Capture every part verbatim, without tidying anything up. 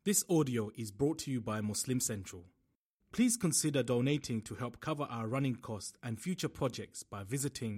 This audio is brought to you by Muslim Central. Please consider donating to help cover our running costs and future projects by visiting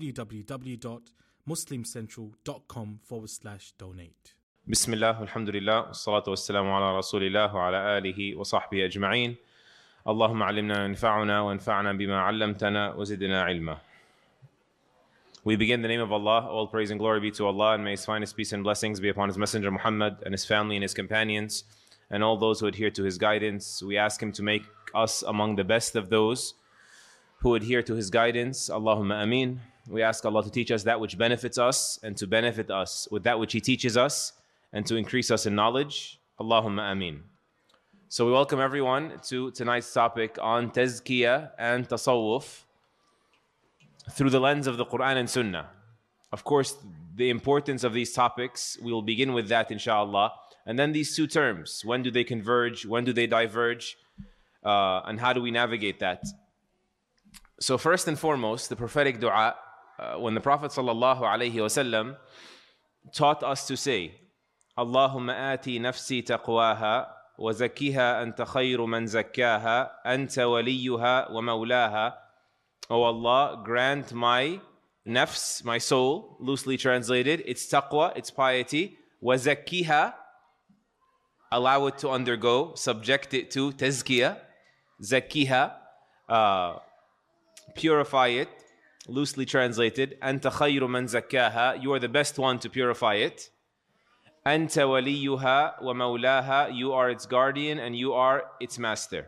www.muslimcentral.com forward slash donate. بسم الله والحمد لله والصلاة والسلام على رسول الله وعلى آله وصحبه أجمعين. اللهم علمنا ينفعنا وانفعنا بما علمتنا وزدنا علما. We begin in the name of Allah. All praise and glory be to Allah, and may His finest peace and blessings be upon His Messenger Muhammad and His family and His companions and all those who adhere to His guidance. We ask Him to make us among the best of those who adhere to His guidance. Allahumma ameen. We ask Allah to teach us that which benefits us and to benefit us with that which He teaches us and to increase us in knowledge. Allahumma ameen. So we welcome everyone to tonight's topic on tazkiyah and tasawwuf through the lens of the Quran and Sunnah. Of course, the importance of these topics, we will begin with that inshallah. And then these two terms, when do they converge, when do they diverge, uh, and how do we navigate that? So first and foremost, the prophetic dua, uh, when the Prophet sallallahu alaihi wasallam taught us to say, Allahumma ati nafsi taqwaha wa zakkiha anta khayru man zakkaha anta waliyuha wa mawlaha. Oh Allah, grant my nafs, my soul, loosely translated, its taqwa, its piety, wa zakkiha, allow it to undergo, subject it to tazkiyah, zakkiha, uh, purify it, loosely translated, anta khayru man zakkaha, you are the best one to purify it, anta waliyuha wa mawlaha, you are its guardian and you are its master.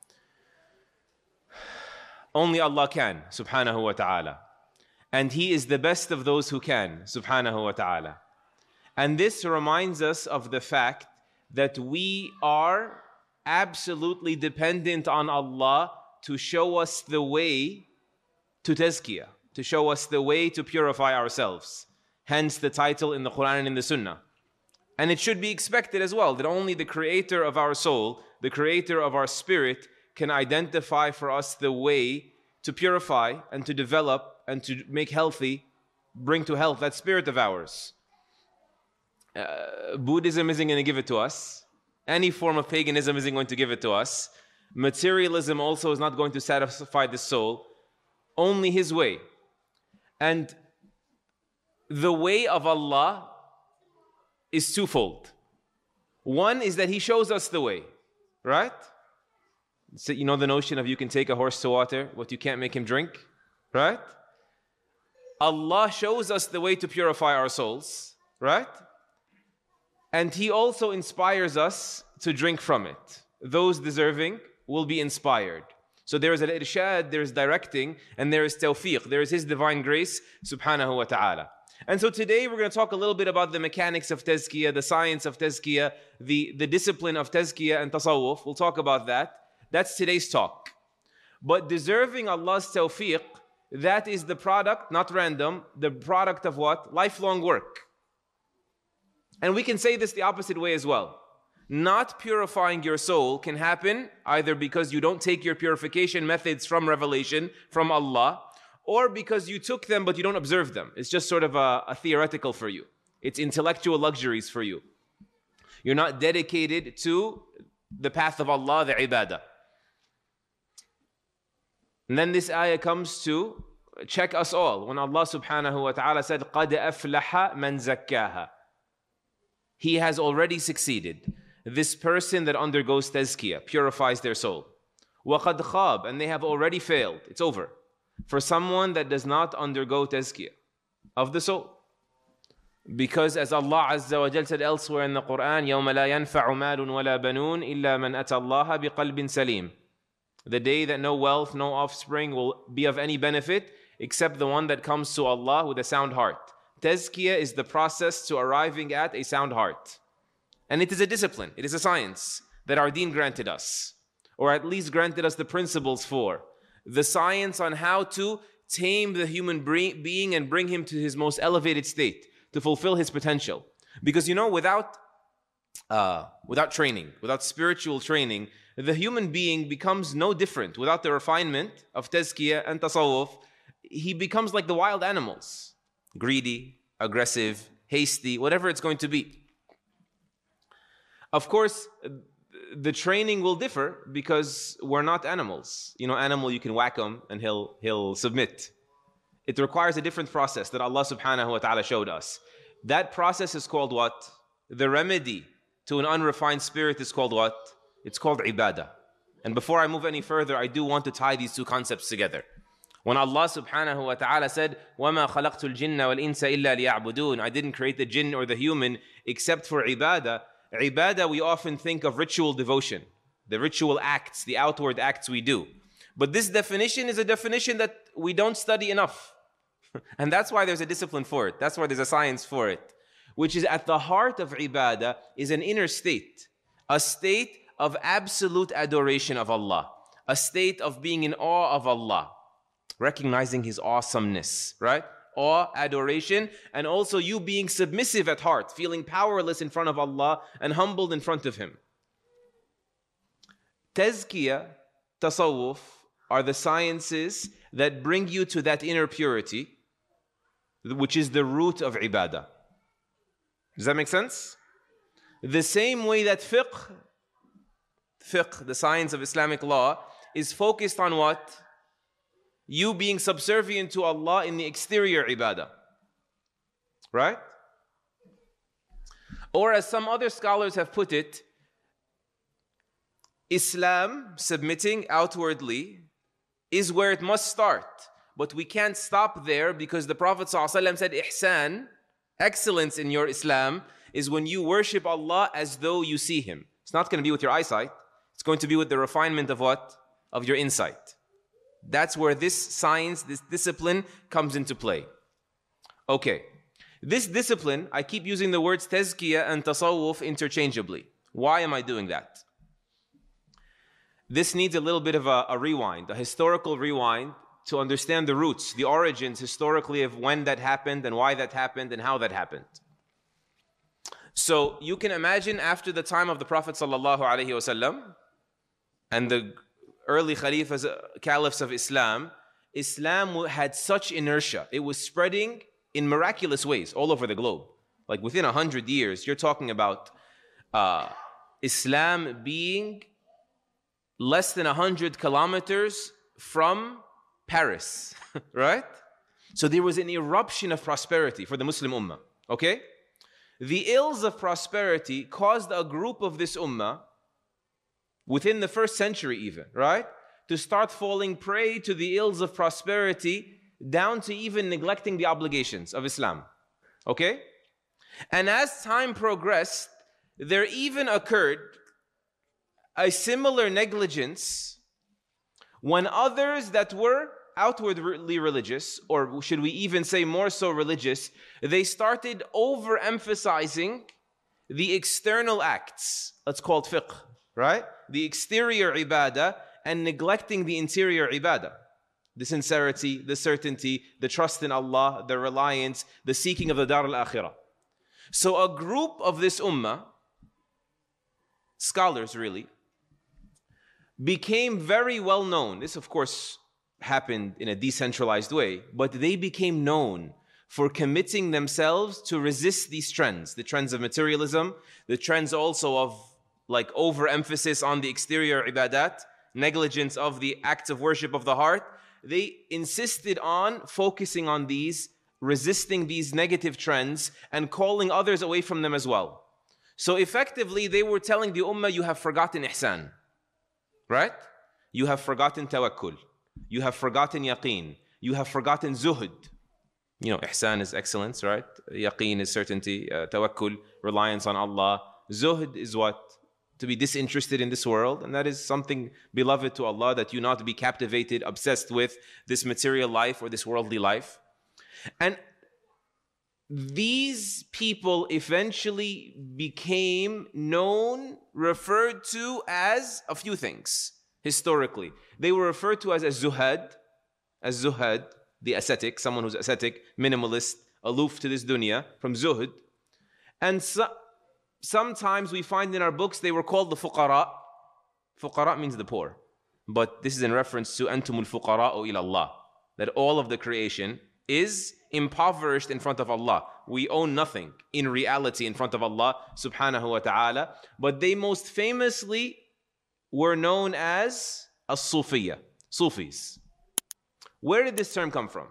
Only Allah can, subhanahu wa ta'ala. And He is the best of those who can, subhanahu wa ta'ala. And this reminds us of the fact that we are absolutely dependent on Allah to show us the way to tazkiyah, to show us the way to purify ourselves. Hence the title in the Quran and in the Sunnah. And it should be expected as well that only the creator of our soul, the creator of our spirit, can identify for us the way to purify and to develop and to make healthy, bring to health that spirit of ours. Uh, Buddhism isn't going to give it to us. Any form of paganism isn't going to give it to us. Materialism also is not going to satisfy the soul. Only His way. And the way of Allah is twofold. One is that He shows us the way, right? So you know the notion of you can take a horse to water, but you can't make him drink, right? Allah shows us the way to purify our souls, right? And He also inspires us to drink from it. Those deserving will be inspired. So there is al-irshad, there is directing, and there is tawfiq, there is His divine grace, subhanahu wa ta'ala. And so today we're going to talk a little bit about the mechanics of tazkiyah, the science of tazkiyah, the, the discipline of tazkiyah and tasawwuf. We'll talk about that. That's today's talk. But deserving Allah's tawfiq, that is the product, not random, the product of what? Lifelong work. And we can say this the opposite way as well. Not purifying your soul can happen either because you don't take your purification methods from revelation, from Allah, or because you took them but you don't observe them. It's just sort of a, a theoretical for you. It's intellectual luxuries for you. You're not dedicated to the path of Allah, the ibadah. And then this ayah comes to check us all. When Allah subhanahu wa ta'ala said, قَدْ أَفْلَحَ مَنْ زَكَّاهَا, He has already succeeded. This person that undergoes tazkiyah, purifies their soul. وَقَدْ خَابَ, and they have already failed. It's over. For someone that does not undergo tazkiyah of the soul. Because as Allah Azza wa Jal said elsewhere in the Quran, يَوْمَ لَا يَنْفَعُ مَالٌ وَلَا بَنُونَ إِلَّا مَنْ أَتَى اللَّهَ بِقَلْبٍ سَلِيمٍ. The day that no wealth, no offspring will be of any benefit except the one that comes to Allah with a sound heart. Tazkiyah is the process to arriving at a sound heart. And it is a discipline, it is a science that our deen granted us, or at least granted us the principles for. The science on how to tame the human being and bring him to his most elevated state, to fulfill his potential. Because you know, without uh, without training, without spiritual training, the human being becomes no different. Without the refinement of tazkiyah and tasawwuf, he becomes like the wild animals. Greedy, aggressive, hasty, whatever it's going to be. Of course, the training will differ because we're not animals. You know, animal, you can whack him and he'll, he'll submit. It requires a different process that Allah subhanahu wa ta'ala showed us. That process is called what? The remedy to an unrefined spirit is called what? It's called ibadah. And before I move any further, I do want to tie these two concepts together. When Allah subhanahu wa ta'ala said, وَمَا خَلَقْتُ الْجِنَّ وَالْإِنسَ إِلَّا لِيَعْبُدُونَ, I didn't create the jinn or the human except for ibadah. Ibadah, we often think of ritual devotion, the ritual acts, the outward acts we do. But this definition is a definition that we don't study enough. And that's why there's a discipline for it. That's why there's a science for it. Which is at the heart of ibadah is an inner state. A state of absolute adoration of Allah. A state of being in awe of Allah. Recognizing His awesomeness, right? Awe, adoration, and also you being submissive at heart, feeling powerless in front of Allah and humbled in front of Him. Tazkiyah, tasawwuf, are the sciences that bring you to that inner purity, which is the root of ibadah. Does that make sense? The same way that fiqh, fiqh, the science of Islamic law, is focused on what? You being subservient to Allah in the exterior ibadah. Right? Or as some other scholars have put it, Islam, submitting outwardly, is where it must start. But we can't stop there because the Prophet ﷺ said, ihsan, excellence in your Islam, is when you worship Allah as though you see Him. It's not going to be with your eyesight. It's going to be with the refinement of what? Of your insight. That's where this science, this discipline comes into play. Okay. This discipline, I keep using the words tazkiyah and tasawwuf interchangeably. Why am I doing that? This needs a little bit of a, a rewind, a historical rewind to understand the roots, the origins historically of when that happened and why that happened and how that happened. So you can imagine after the time of the Prophet sallallahu alaihi wasallam and the early Khalifas, Caliphs of Islam, Islam had such inertia. It was spreading in miraculous ways all over the globe. Like within a hundred years, you're talking about uh, Islam being less than a hundred kilometers from Paris, right? So there was an eruption of prosperity for the Muslim Ummah, okay? The ills of prosperity caused a group of this Ummah within the first century even, right? To start falling prey to the ills of prosperity down to even neglecting the obligations of Islam, okay? And as time progressed, there even occurred a similar negligence when others that were outwardly religious, or should we even say more so religious, they started overemphasizing the external acts. That's called fiqh, right? The exterior ibadah and neglecting the interior ibadah. The sincerity, the certainty, the trust in Allah, the reliance, the seeking of the Dar al-Akhirah. So a group of this ummah, scholars really, became very well known. This of course happened in a decentralized way, but they became known for committing themselves to resist these trends, the trends of materialism, the trends also of like overemphasis on the exterior ibadat, negligence of the acts of worship of the heart. They insisted on focusing on these, resisting these negative trends, and calling others away from them as well. So effectively, they were telling the ummah, you have forgotten ihsan, right? You have forgotten tawakkul. You have forgotten yaqeen. You have forgotten zuhud. You know, ihsan is excellence, right? Yaqeen is certainty. Uh, tawakkul, reliance on Allah. Zuhud is what? To be disinterested in this world. And that is something beloved to Allah, that you not be captivated, obsessed with this material life or this worldly life. And these people eventually became known, referred to as a few things historically. They were referred to as a zuhad, as zuhad, the ascetic, someone who's ascetic, minimalist, aloof to this dunya, from zuhud. And so, sometimes we find in our books they were called the fuqara. Fuqara means the poor. But this is in reference to antumul fuqara'u ila Allah, that all of the creation is impoverished in front of Allah. We own nothing in reality in front of Allah subhanahu wa ta'ala. But they most famously were known as as-Sufiyya, Sufis. Where did this term come from?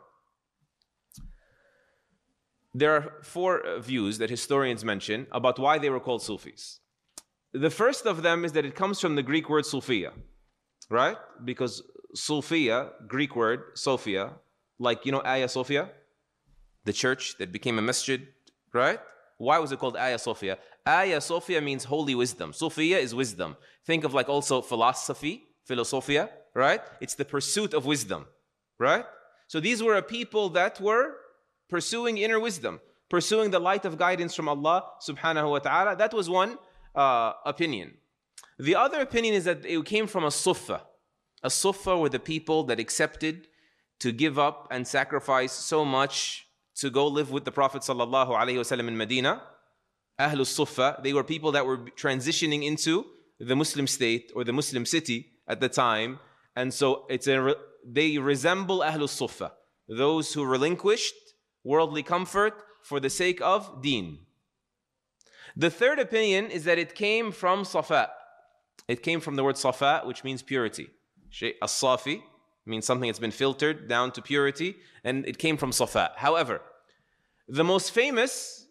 There are four views that historians mention about why they were called Sufis. The first of them is that it comes from the Greek word Sophia, right? Because Sophia, Greek word, Sophia, like, you know, Hagia Sophia, the church that became a masjid, right? Why was it called Hagia Sophia? Hagia Sophia means holy wisdom. Sophia is wisdom. Think of like also philosophy, philosophia, right? It's the pursuit of wisdom, right? So these were a people that were pursuing inner wisdom, pursuing the light of guidance from Allah subhanahu wa ta'ala. That was one uh, opinion. The other opinion is that it came from a Suffa. A Suffa were the people that accepted to give up and sacrifice so much to go live with the Prophet sallallahu alaihi wasallam in Medina. Ahlus Suffa, they were people that were transitioning into the Muslim state or the Muslim city at the time. And so it's a, they resemble Ahlus Suffa, those who relinquished worldly comfort for the sake of deen. The third opinion is that it came from Safa. It came from the word Safa, which means purity. As-Safi means something that's been filtered down to purity, and it came from Safa. However, the most famous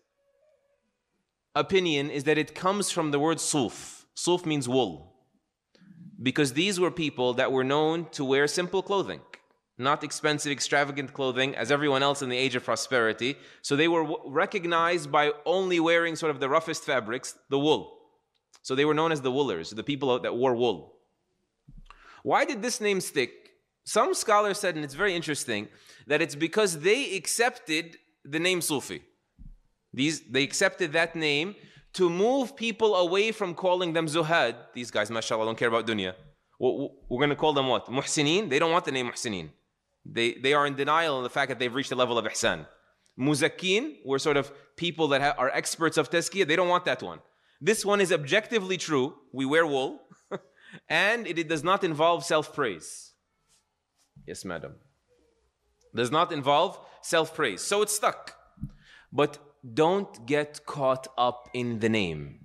opinion is that it comes from the word Suf. Suf means wool. Because these were people that were known to wear simple clothing, not expensive, extravagant clothing as everyone else in the age of prosperity. So they were recognized by only wearing sort of the roughest fabrics, the wool. So they were known as the woolers, the people that wore wool. Why did this name stick? Some scholars said, and it's very interesting, that it's because they accepted the name Sufi. These, they accepted that name to move people away from calling them Zuhad. These guys, mashallah, don't care about dunya. We're going to call them what? Muhsinin? They don't want the name Muhsinin. They, they are in denial of the fact that they've reached the level of ihsan. Muzakkin were sort of people that ha- are experts of tazkiyah. They don't want that one. This one is objectively true. We wear wool. And it, it does not involve self-praise. Yes, madam. Does not involve self-praise. So it's stuck. But don't get caught up in the name.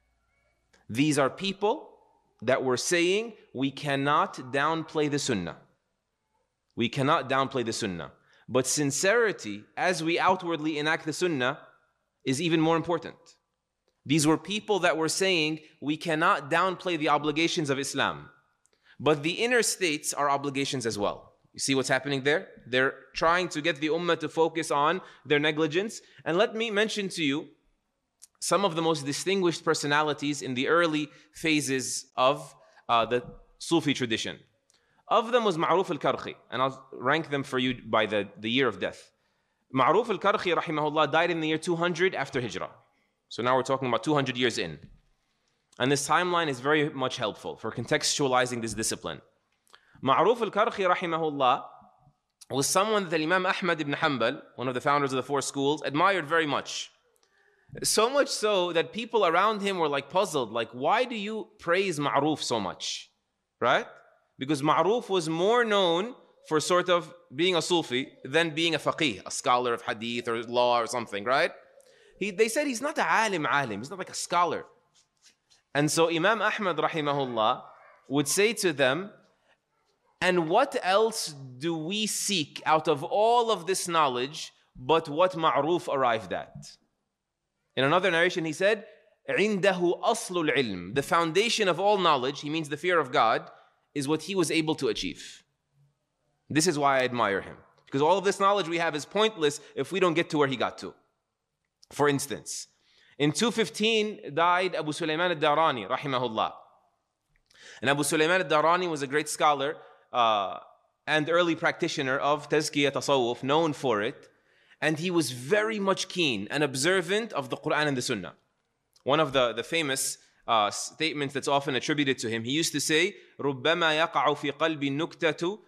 These are people that were saying we cannot downplay the sunnah. We cannot downplay the sunnah. But sincerity, as we outwardly enact the sunnah, is even more important. These were people that were saying we cannot downplay the obligations of Islam. But the inner states are obligations as well. You see what's happening there? They're trying to get the ummah to focus on their negligence. And let me mention to you some of the most distinguished personalities in the early phases of uh, the Sufi tradition. Of them was Ma'ruf al-Karkhi, and I'll rank them for you by the, the year of death. Ma'ruf al-Karkhi, rahimahullah, died in the year two hundred after Hijrah. So now we're talking about two hundred years in. And this timeline is very much helpful for contextualizing this discipline. Ma'ruf al-Karkhi, rahimahullah, was someone that Imam Ahmad ibn Hanbal, one of the founders of the four schools, admired very much. So much so that people around him were like puzzled, like, why do you praise Ma'ruf so much? Right? Because Ma'ruf was more known for sort of being a Sufi than being a faqih, a scholar of hadith or law or something, right? He, they said he's not a alim alim, he's not like a scholar. And so Imam Ahmad rahimahullah would say to them, and what else do we seek out of all of this knowledge but what Ma'ruf arrived at? In another narration he said, عِنْدَهُ أَصْلُ الْعِلْمِ, the foundation of all knowledge, he means the fear of God, is what he was able to achieve. This is why I admire him. Because all of this knowledge we have is pointless if we don't get to where he got to. For instance, in two fifteen died Abu Sulaiman al-Darani, rahimahullah. And Abu Sulaiman al-Darani was a great scholar uh, and early practitioner of Tazkiyah Tasawwuf, known for it. And he was very much keen and observant of the Quran and the Sunnah. One of the, the famous uh, statements that's often attributed to him, he used to say, رُبَّمَا يَقَعُ فِي قَلْبِ النُّكْتَةُ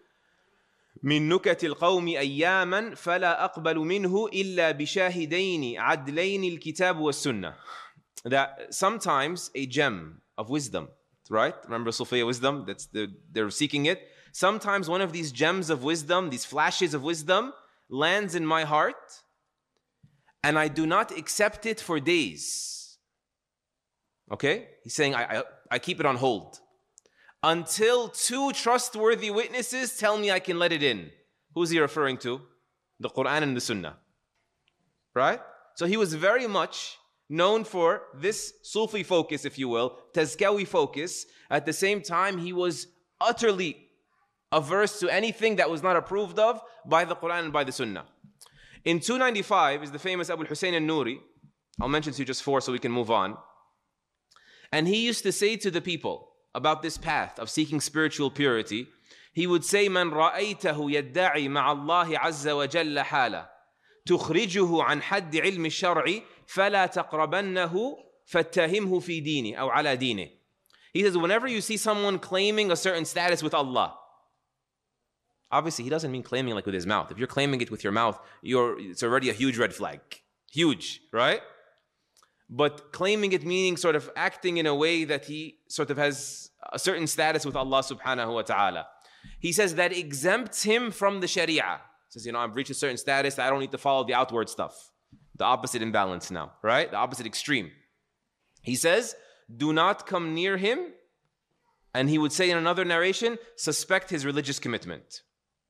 مِن نُكَةِ الْقَوْمِ أَيَّامًا فَلَا أَقْبَلُ مِنْهُ إِلَّا بِشَاهِدَيْنِ عَدْلَيْنِ الْكِتَابُ وَالسُّنَّةِ. That sometimes a gem of wisdom, right? Remember Sufiya wisdom? That's the, they're seeking it. Sometimes one of these gems of wisdom, these flashes of wisdom, lands in my heart, and I do not accept it for days. Okay? He's saying, I, I, I keep it on hold. Until two trustworthy witnesses tell me I can let it in. Who's he referring to? The Quran and the Sunnah. Right? So he was very much known for this Sufi focus, if you will, Tazkawi focus. At the same time, he was utterly averse to anything that was not approved of by the Quran and by the Sunnah. In two ninety-five is the famous Abu Hussein al-Nuri. I'll mention to you just four so we can move on. And he used to say to the people about this path of seeking spiritual purity, he would say, "Man ra'aytahu yadda'i ma'allahi azza wa jalla hala, tukhrijuhu an haddi ilmi shar'i, fala taqrabannahu fattahimhu fi dini, aw ala dini." He says, whenever you see someone claiming a certain status with Allah, obviously he doesn't mean claiming like with his mouth. If you're claiming it with your mouth, you're, it's already a huge red flag. Huge, right? But claiming it meaning sort of acting in a way that he sort of has a certain status with Allah subhanahu wa ta'ala. He says that exempts him from the sharia. He says, you know, I've reached a certain status, I don't need to follow the outward stuff. The opposite imbalance now, right? The opposite extreme. He says, do not come near him. And he would say in another narration, suspect his religious commitment.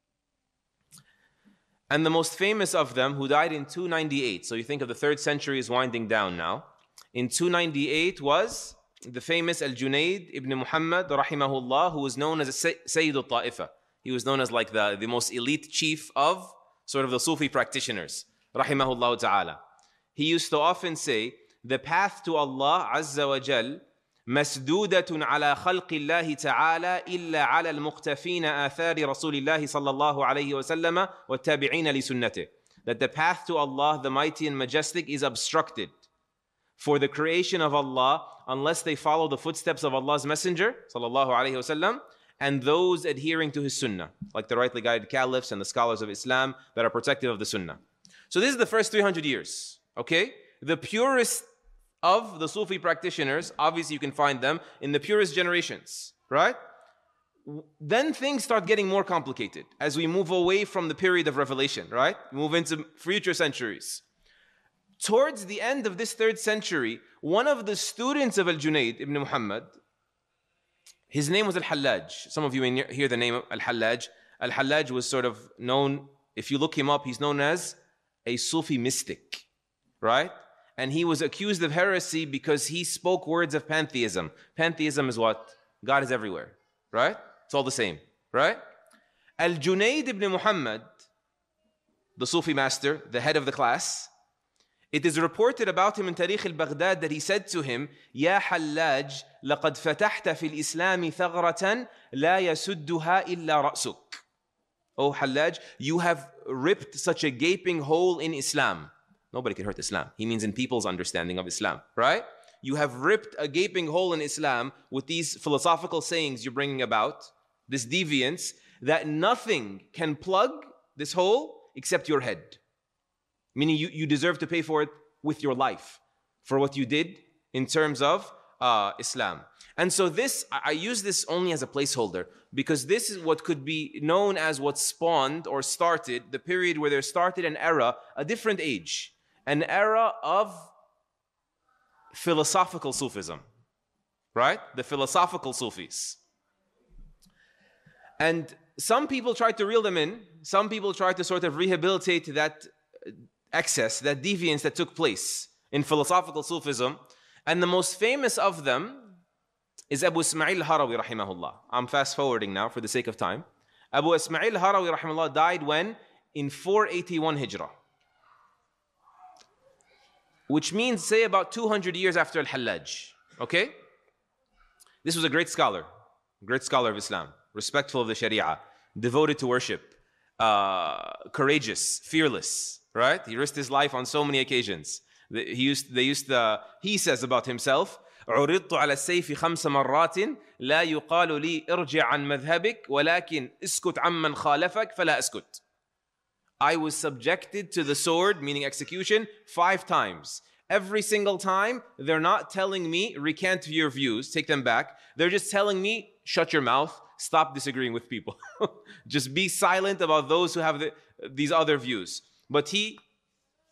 And the most famous of them, who died in two ninety-eight, so you think of the third century is winding down now. In two ninety-eight was the famous Al-Junayd ibn Muhammad, rahimahullah, who was known as a Sayyid al-Ta'ifa. He was known as like the, the most elite chief of sort of the Sufi practitioners, rahimahullah ta'ala. He used to often say, the path to Allah Azza wa Jal مسدودة على خلق الله تعالى إلا على المقتفين آثار رسول الله صلى الله عليه وسلم والتابعين لسنته. That the path to Allah, the mighty and majestic, is obstructed for the creation of Allah unless they follow the footsteps of Allah's Messenger صلى الله عليه وسلم and those adhering to his Sunnah, like the rightly guided caliphs and the scholars of Islam that are protective of the Sunnah. So this is the first three hundred years, okay? The purest of the Sufi practitioners, obviously you can find them in the purest generations, right? Then things start getting more complicated as we move away from the period of revelation, right? Move into future centuries. Towards the end of this third century, one of the students of Al-Junayd ibn Muhammad, his name was Al-Hallaj. Some of you may hear the name Al-Hallaj. Al-Hallaj was sort of known, if you look him up, he's known as a Sufi mystic, right? And he was accused of heresy because he spoke words of pantheism. Pantheism is what? God is everywhere, right? It's all the same, right? Al-Junayd ibn Muhammad, the Sufi master, the head of the class, it is reported about him in Tarikh al-Baghdad that he said to him, يا حلاج لقد فتحت في الإسلام ثغرة لا يسدها إلا رأسك. Oh Hallaj, you have ripped such a gaping hole in Islam. Nobody can hurt Islam. He means in people's understanding of Islam, right? You have ripped a gaping hole in Islam with these philosophical sayings you're bringing about, this deviance, that nothing can plug this hole except your head. Meaning you, you deserve to pay for it with your life, for what you did in terms of uh, Islam. And so this, I use this only as a placeholder, because this is what could be known as what spawned or started the period where there started an era, a different age. An era of philosophical Sufism, right? The philosophical Sufis. And some people try to reel them in. Some people try to sort of rehabilitate that excess, that deviance that took place in philosophical Sufism. And the most famous of them is Abu Ismail Harawi, rahimahullah. I'm fast forwarding now for the sake of time. Abu Ismail Harawi, rahimahullah, died when? In four eighty-one Hijrah. Which means, say, about two hundred years after Al-Hallaj, okay? This was a great scholar, great scholar of Islam, respectful of the Sharia, devoted to worship, uh, courageous, fearless, right? He risked his life on so many occasions. He used, they used to, he says about himself, عرضت على السيف خمس مرات لا يقال لي ارجع عن مذهبك ولكن اسكت عمن خالفك فلا اسكت. I was subjected to the sword, meaning execution, five times. Every single time, they're not telling me, recant your views, take them back. They're just telling me, shut your mouth, stop disagreeing with people. Just be silent about those who have the, these other views. But he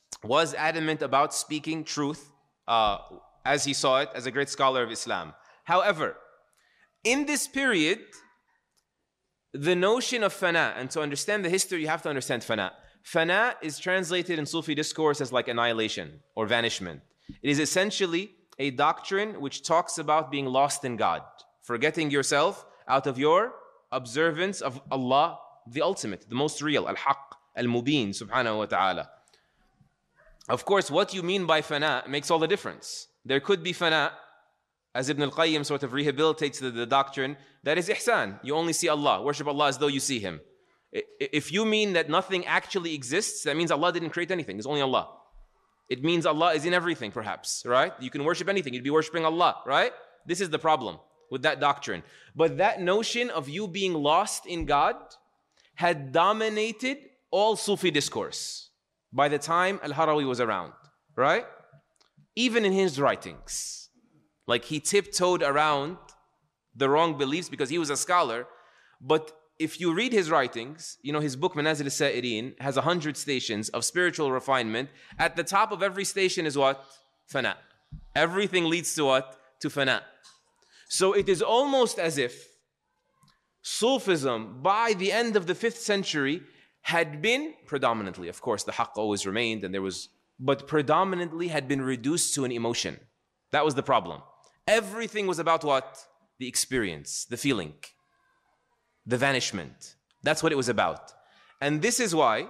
was adamant about speaking truth uh, as he saw it, as a great scholar of Islam. However, in this period, the notion of fana, and to understand the history, you have to understand fana. Fana is translated in Sufi discourse as like annihilation or vanishment. It is essentially a doctrine which talks about being lost in God, forgetting yourself out of your observance of Allah, the ultimate, the most real, al-haq, al-mubin, subhanahu wa ta'ala. Of course, what you mean by fana makes all the difference. There could be fana, as Ibn al-Qayyim sort of rehabilitates the, the doctrine, that is ihsan. You only see Allah, worship Allah as though you see Him. If you mean that nothing actually exists, that means Allah didn't create anything, it's only Allah. It means Allah is in everything, perhaps, right? You can worship anything, you'd be worshiping Allah, right? This is the problem with that doctrine. But that notion of you being lost in God had dominated all Sufi discourse by the time Al-Harawi was around, right? Even in his writings. Like he tiptoed around the wrong beliefs because he was a scholar. But if you read his writings, you know, his book Manazil al-Sa'irin has a hundred stations of spiritual refinement. At the top of every station is what? Fana. Everything leads to what? To fana. So it is almost as if Sufism, by the end of the fifth century, had been predominantly, of course, the haqq always remained, and there was, but predominantly had been reduced to an emotion. That was the problem. Everything was about what? The experience, the feeling, the vanishment. That's what it was about. And this is why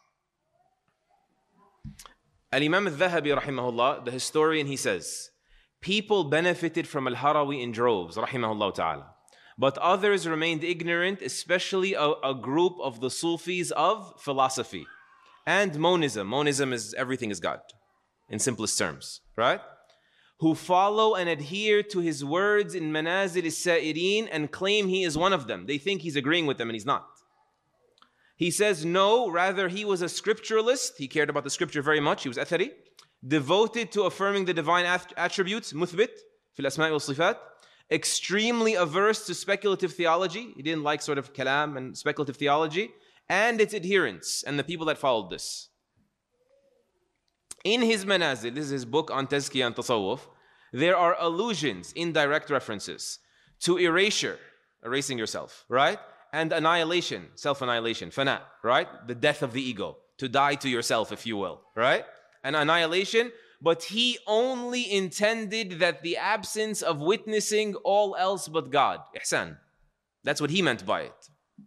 Al-Imam al-Dhahabi, rahimahullah, the historian, he says, people benefited from Al-Harawi in droves, rahimahullah ta'ala. But others remained ignorant, especially a, a group of the Sufis of philosophy and monism. Monism is everything is God, in simplest terms, right? Who follow and adhere to his words in Manazil al-Sa'irin and claim he is one of them. They think he's agreeing with them and he's not. He says, no, rather he was a scripturalist. He cared about the scripture very much. He was athari, devoted to affirming the divine attributes, muthbit, fil asma'i wal sifat, extremely averse to speculative theology. He didn't like sort of kalam and speculative theology, and its adherents and the people that followed this. In his Manazil, this is his book on Tazkiyah and Tasawwuf, there are allusions, indirect references, to erasure, erasing yourself, right? And annihilation, self-annihilation, fana, right? The death of the ego, to die to yourself, if you will, right? And annihilation, but he only intended that the absence of witnessing all else but God, ihsan. That's what he meant by it.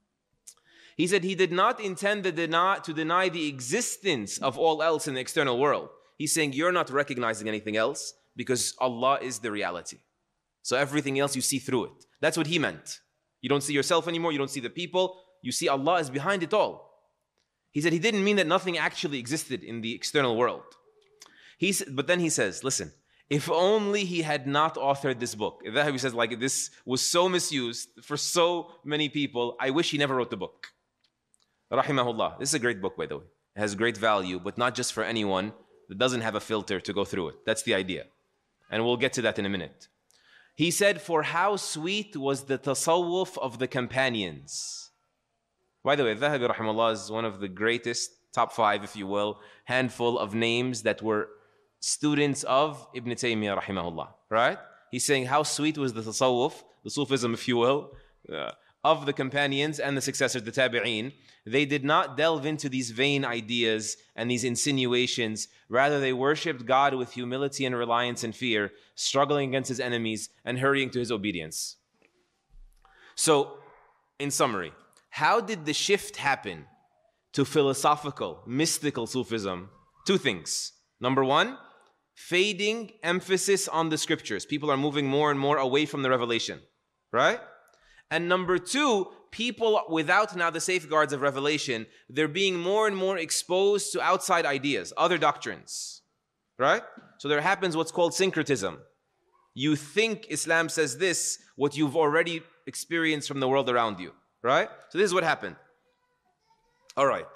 He said he did not intend to deny, to deny the existence of all else in the external world. He's saying you're not recognizing anything else because Allah is the reality. So everything else you see through it. That's what he meant. You don't see yourself anymore, you don't see the people, you see Allah is behind it all. He said he didn't mean that nothing actually existed in the external world. He, but then he says, listen, if only he had not authored this book. Dhahabi says, like, this was so misused for so many people, I wish he never wrote the book. Rahimahullah. This is a great book, by the way. It has great value, but not just for anyone that doesn't have a filter to go through it. That's the idea. And we'll get to that in a minute. He said, for how sweet was the tasawwuf of the companions. By the way, Dhahabi, rahimahullah, is one of the greatest, top five, if you will, handful of names that were students of Ibn Taymiyyah, rahimahullah, right? He's saying how sweet was the tasawwuf, the Sufism, if you will, uh, of the companions and the successors, the tabi'een. They did not delve into these vain ideas and these insinuations. Rather, they worshipped God with humility and reliance and fear, struggling against his enemies and hurrying to his obedience. So, in summary, how did the shift happen to philosophical, mystical Sufism? Two things. Number one, fading emphasis on the scriptures. People are moving more and more away from the revelation, right? And number two, people without now the safeguards of revelation, they're being more and more exposed to outside ideas, other doctrines, right? So there happens what's called syncretism. You think Islam says this, what you've already experienced from the world around you, right? So this is what happened. All right.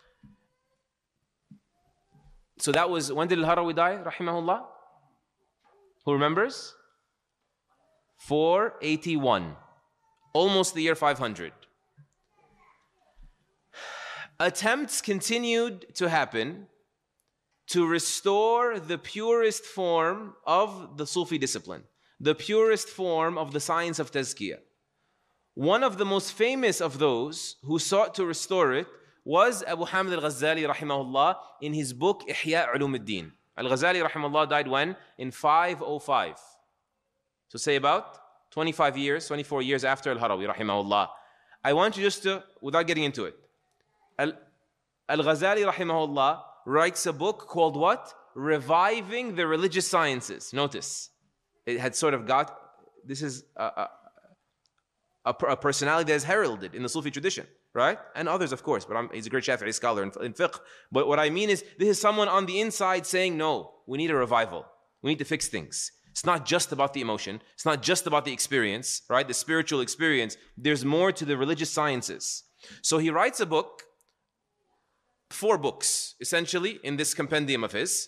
So that was, when did Al-Harawi die, rahimahullah? Who remembers? four eighty-one. Almost the year five hundred. Attempts continued to happen to restore the purest form of the Sufi discipline, the purest form of the science of tazkiyah. One of the most famous of those who sought to restore it was Abu Hamid al-Ghazali rahimahullah in his book Ihya Ulumuddin. Al-Ghazali rahimahullah died when? In five oh five. So say about twenty-five years, twenty-four years after Al-Harawi rahimahullah. I want you just to, without getting into it, Al- Al-Ghazali rahimahullah writes a book called what? Reviving the Religious Sciences. Notice, it had sort of got, this is a, a, a, a personality that is heralded in the Sufi tradition, right? And others, of course, but I'm, he's a great Shafi'i scholar in, in fiqh. But what I mean is, this is someone on the inside saying, no, we need a revival. We need to fix things. It's not just about the emotion. It's not just about the experience, right? The spiritual experience. There's more to the religious sciences. So he writes a book, four books, essentially, in this compendium of his.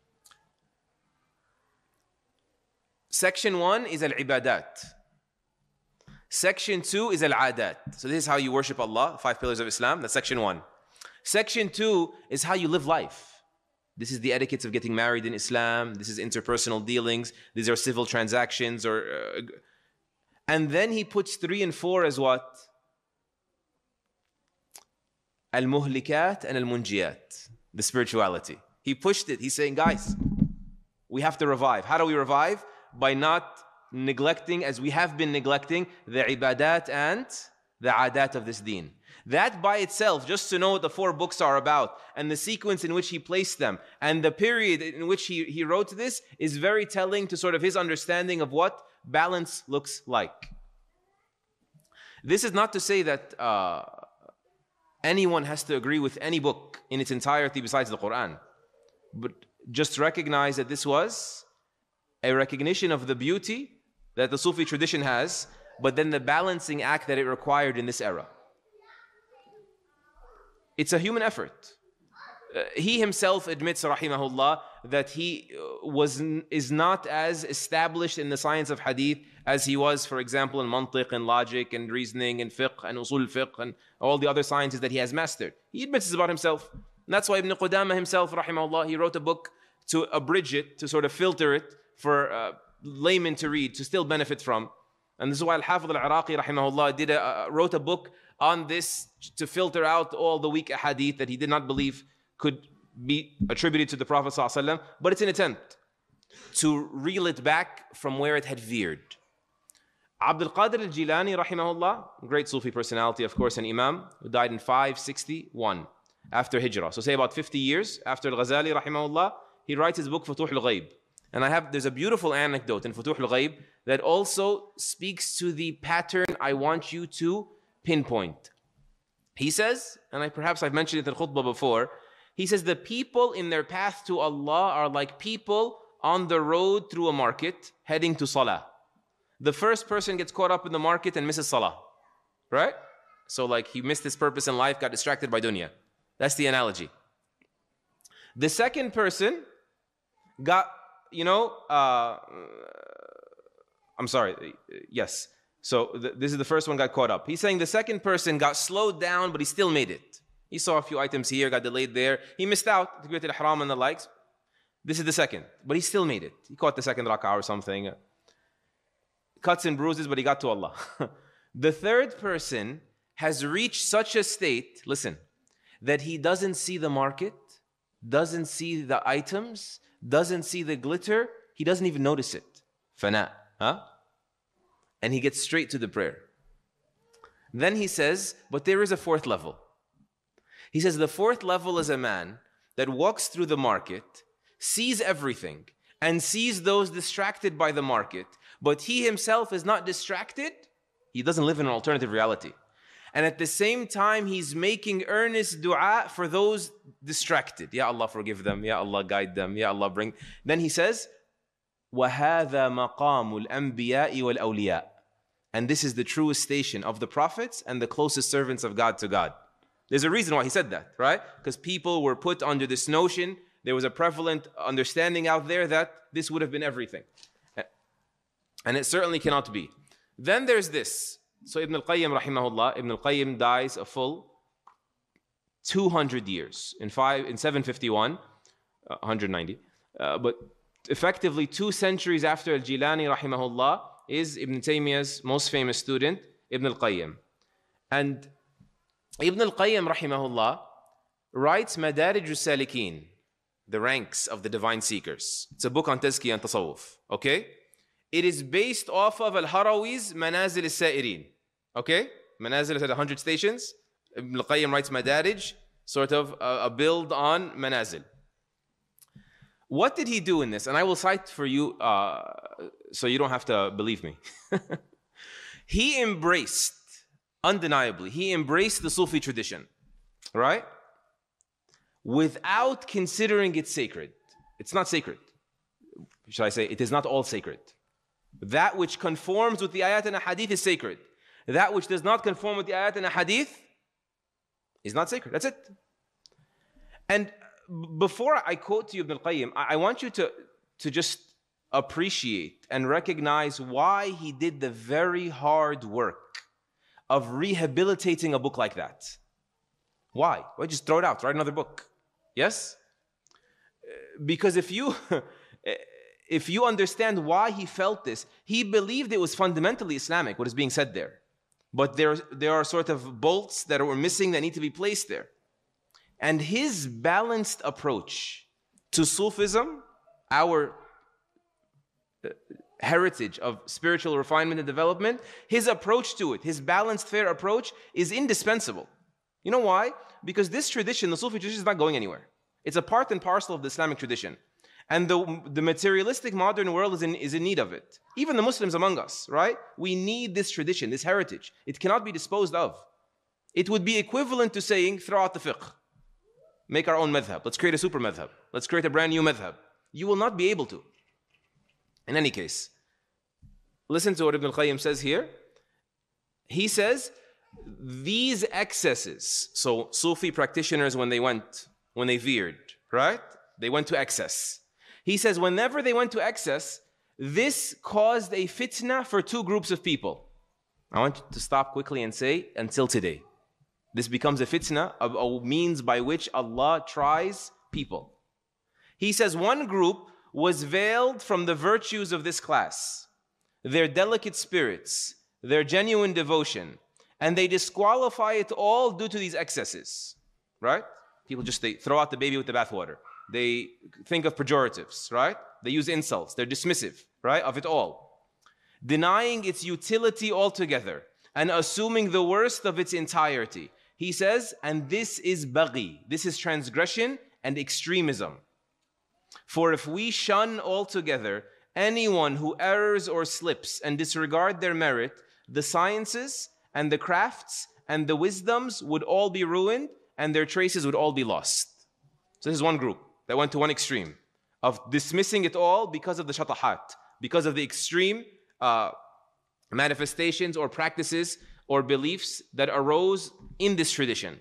Section one is al-ibadat. Section two is al-adat. So this is how you worship Allah, five pillars of Islam. That's section one. Section two is how you live life. This is the etiquettes of getting married in Islam. This is interpersonal dealings. These are civil transactions. Or, uh, and then he puts three and four as what? Al-muhlikat and al-munjiyat. The spirituality. He pushed it. He's saying, guys, we have to revive. How do we revive? By not neglecting, as we have been neglecting, the ibadat and the adat of this deen. That by itself, just to know what the four books are about and the sequence in which he placed them and the period in which he, he wrote this is very telling to sort of his understanding of what balance looks like. This is not to say that uh, anyone has to agree with any book in its entirety besides the Quran. But just recognize that this was a recognition of the beauty that the Sufi tradition has, but then the balancing act that it required in this era. It's a human effort. Uh, he himself admits, rahimahullah, that he was is not as established in the science of hadith as he was, for example, in mantiq and logic and reasoning and fiqh and usul fiqh and all the other sciences that he has mastered. He admits this about himself. And that's why Ibn Qudama himself, rahimahullah, he wrote a book to abridge it, to sort of filter it for uh, laymen to read, to still benefit from. And this is why Al-Hafidh al-Iraqi, rahimahullah, did a, uh, wrote a book on this to filter out all the weak hadith that he did not believe could be attributed to the Prophet ﷺ, but it's an attempt to reel it back from where it had veered. Abdul Qadir al-Jilani, rahimahullah, great Sufi personality, of course, an Imam, who died in five sixty-one after Hijrah. So say about fifty years after Al-Ghazali, rahimahullah, he writes his book Futuh al-Ghaib. And I have, there's a beautiful anecdote in Futuh al-Ghaib that also speaks to the pattern I want you to pinpoint. He says, and I perhaps I've mentioned it in khutbah before, he says the people in their path to Allah are like people on the road through a market heading to Salah. The first person gets caught up in the market and misses Salah, right? So like he missed his purpose in life, got distracted by dunya. That's the analogy. The second person got, you know, uh, I'm sorry, yes. So th- this is the first one got caught up. He's saying the second person got slowed down, but he still made it. He saw a few items here, got delayed there. He missed out, Takbiratul Ihram and the likes. This is the second, but he still made it. He caught the second rak'ah or something. Cuts and bruises, but he got to Allah. The third person has reached such a state, listen, that he doesn't see the market, doesn't see the items, doesn't see the glitter, he doesn't even notice it. Fana, huh? And he gets straight to the prayer. Then he says, but there is a fourth level. He says the fourth level is a man that walks through the market, sees everything, and sees those distracted by the market, but he himself is not distracted. He doesn't live in an alternative reality. And at the same time, he's making earnest dua for those distracted. Ya Allah, forgive them. Ya Allah, guide them. Ya Allah, bring. Then he says, وَهَذَا مَقَامُ الْأَنْبِيَاءِ وَالْأَوْلِيَاءِ. And this is the truest station of the prophets and the closest servants of God to God. There's a reason why he said that, right? Because people were put under this notion. There was a prevalent understanding out there that this would have been everything. And it certainly cannot be. Then there's this. So Ibn al-Qayyim, rahimahullah, Ibn al-Qayyim dies a full two hundred years. In five, in seven fifty-one, uh, one hundred ninety. Uh, but effectively, two centuries after Al-Jilani, rahimahullah, is Ibn Taymiyyah's most famous student, Ibn al-Qayyim. And Ibn al-Qayyim, rahimahullah, writes Madarij al-Salikin, the ranks of the divine seekers. It's a book on tazkiyah and tasawwuf, okay? It is based off of Al-Harawi's Manazil al-Sa'irin, okay? Manazil had one hundred stations. Ibn al-Qayyim writes Madarij, sort of a, a build on Manazil. What did he do in this? And I will cite for you, uh, so you don't have to believe me. He embraced, undeniably, he embraced the Sufi tradition, right? Without considering it sacred. It's not sacred. Shall I say, it is not all sacred. That which conforms with the ayat and hadith is sacred. That which does not conform with the ayat and hadith is not sacred. That's it. And before I quote to you Ibn al-Qayyim, I want you to, to just appreciate and recognize why he did the very hard work of rehabilitating a book like that. Why? Why just throw it out, write another book? Yes? Because if you, if you understand why he felt this, he believed it was fundamentally Islamic, what is being said there. But there, there are sort of bolts that were missing that need to be placed there. And his balanced approach to Sufism, our heritage of spiritual refinement and development, his approach to it, his balanced, fair approach is indispensable. You know why? Because this tradition, the Sufi tradition, is not going anywhere. It's a part and parcel of the Islamic tradition. And the, the materialistic modern world is in, is in need of it. Even the Muslims among us, right? We need this tradition, this heritage. It cannot be disposed of. It would be equivalent to saying, throw out the fiqh. Make our own madhab. Let's create a super madhab. Let's create a brand new madhab. You will not be able to. In any case, listen to what Ibn al-Qayyim says here. He says, these excesses, so Sufi practitioners when they went, when they veered, right? They went to excess. He says, whenever they went to excess, this caused a fitna for two groups of people. I want you to stop quickly and say, until today. This becomes a fitna, a, a means by which Allah tries people. He says one group was veiled from the virtues of this class, their delicate spirits, their genuine devotion, and they disqualify it all due to these excesses, right? People just, they throw out the baby with the bathwater. They think of pejoratives, right? They use insults. They're dismissive, right, of it all. Denying its utility altogether and assuming the worst of its entirety. He says, and this is baghi, this is transgression and extremism. For if we shun altogether anyone who errs or slips and disregard their merit, the sciences and the crafts and the wisdoms would all be ruined and their traces would all be lost. So this is one group that went to one extreme of dismissing it all because of the shatahat, because of the extreme uh, manifestations or practices or beliefs that arose in this tradition.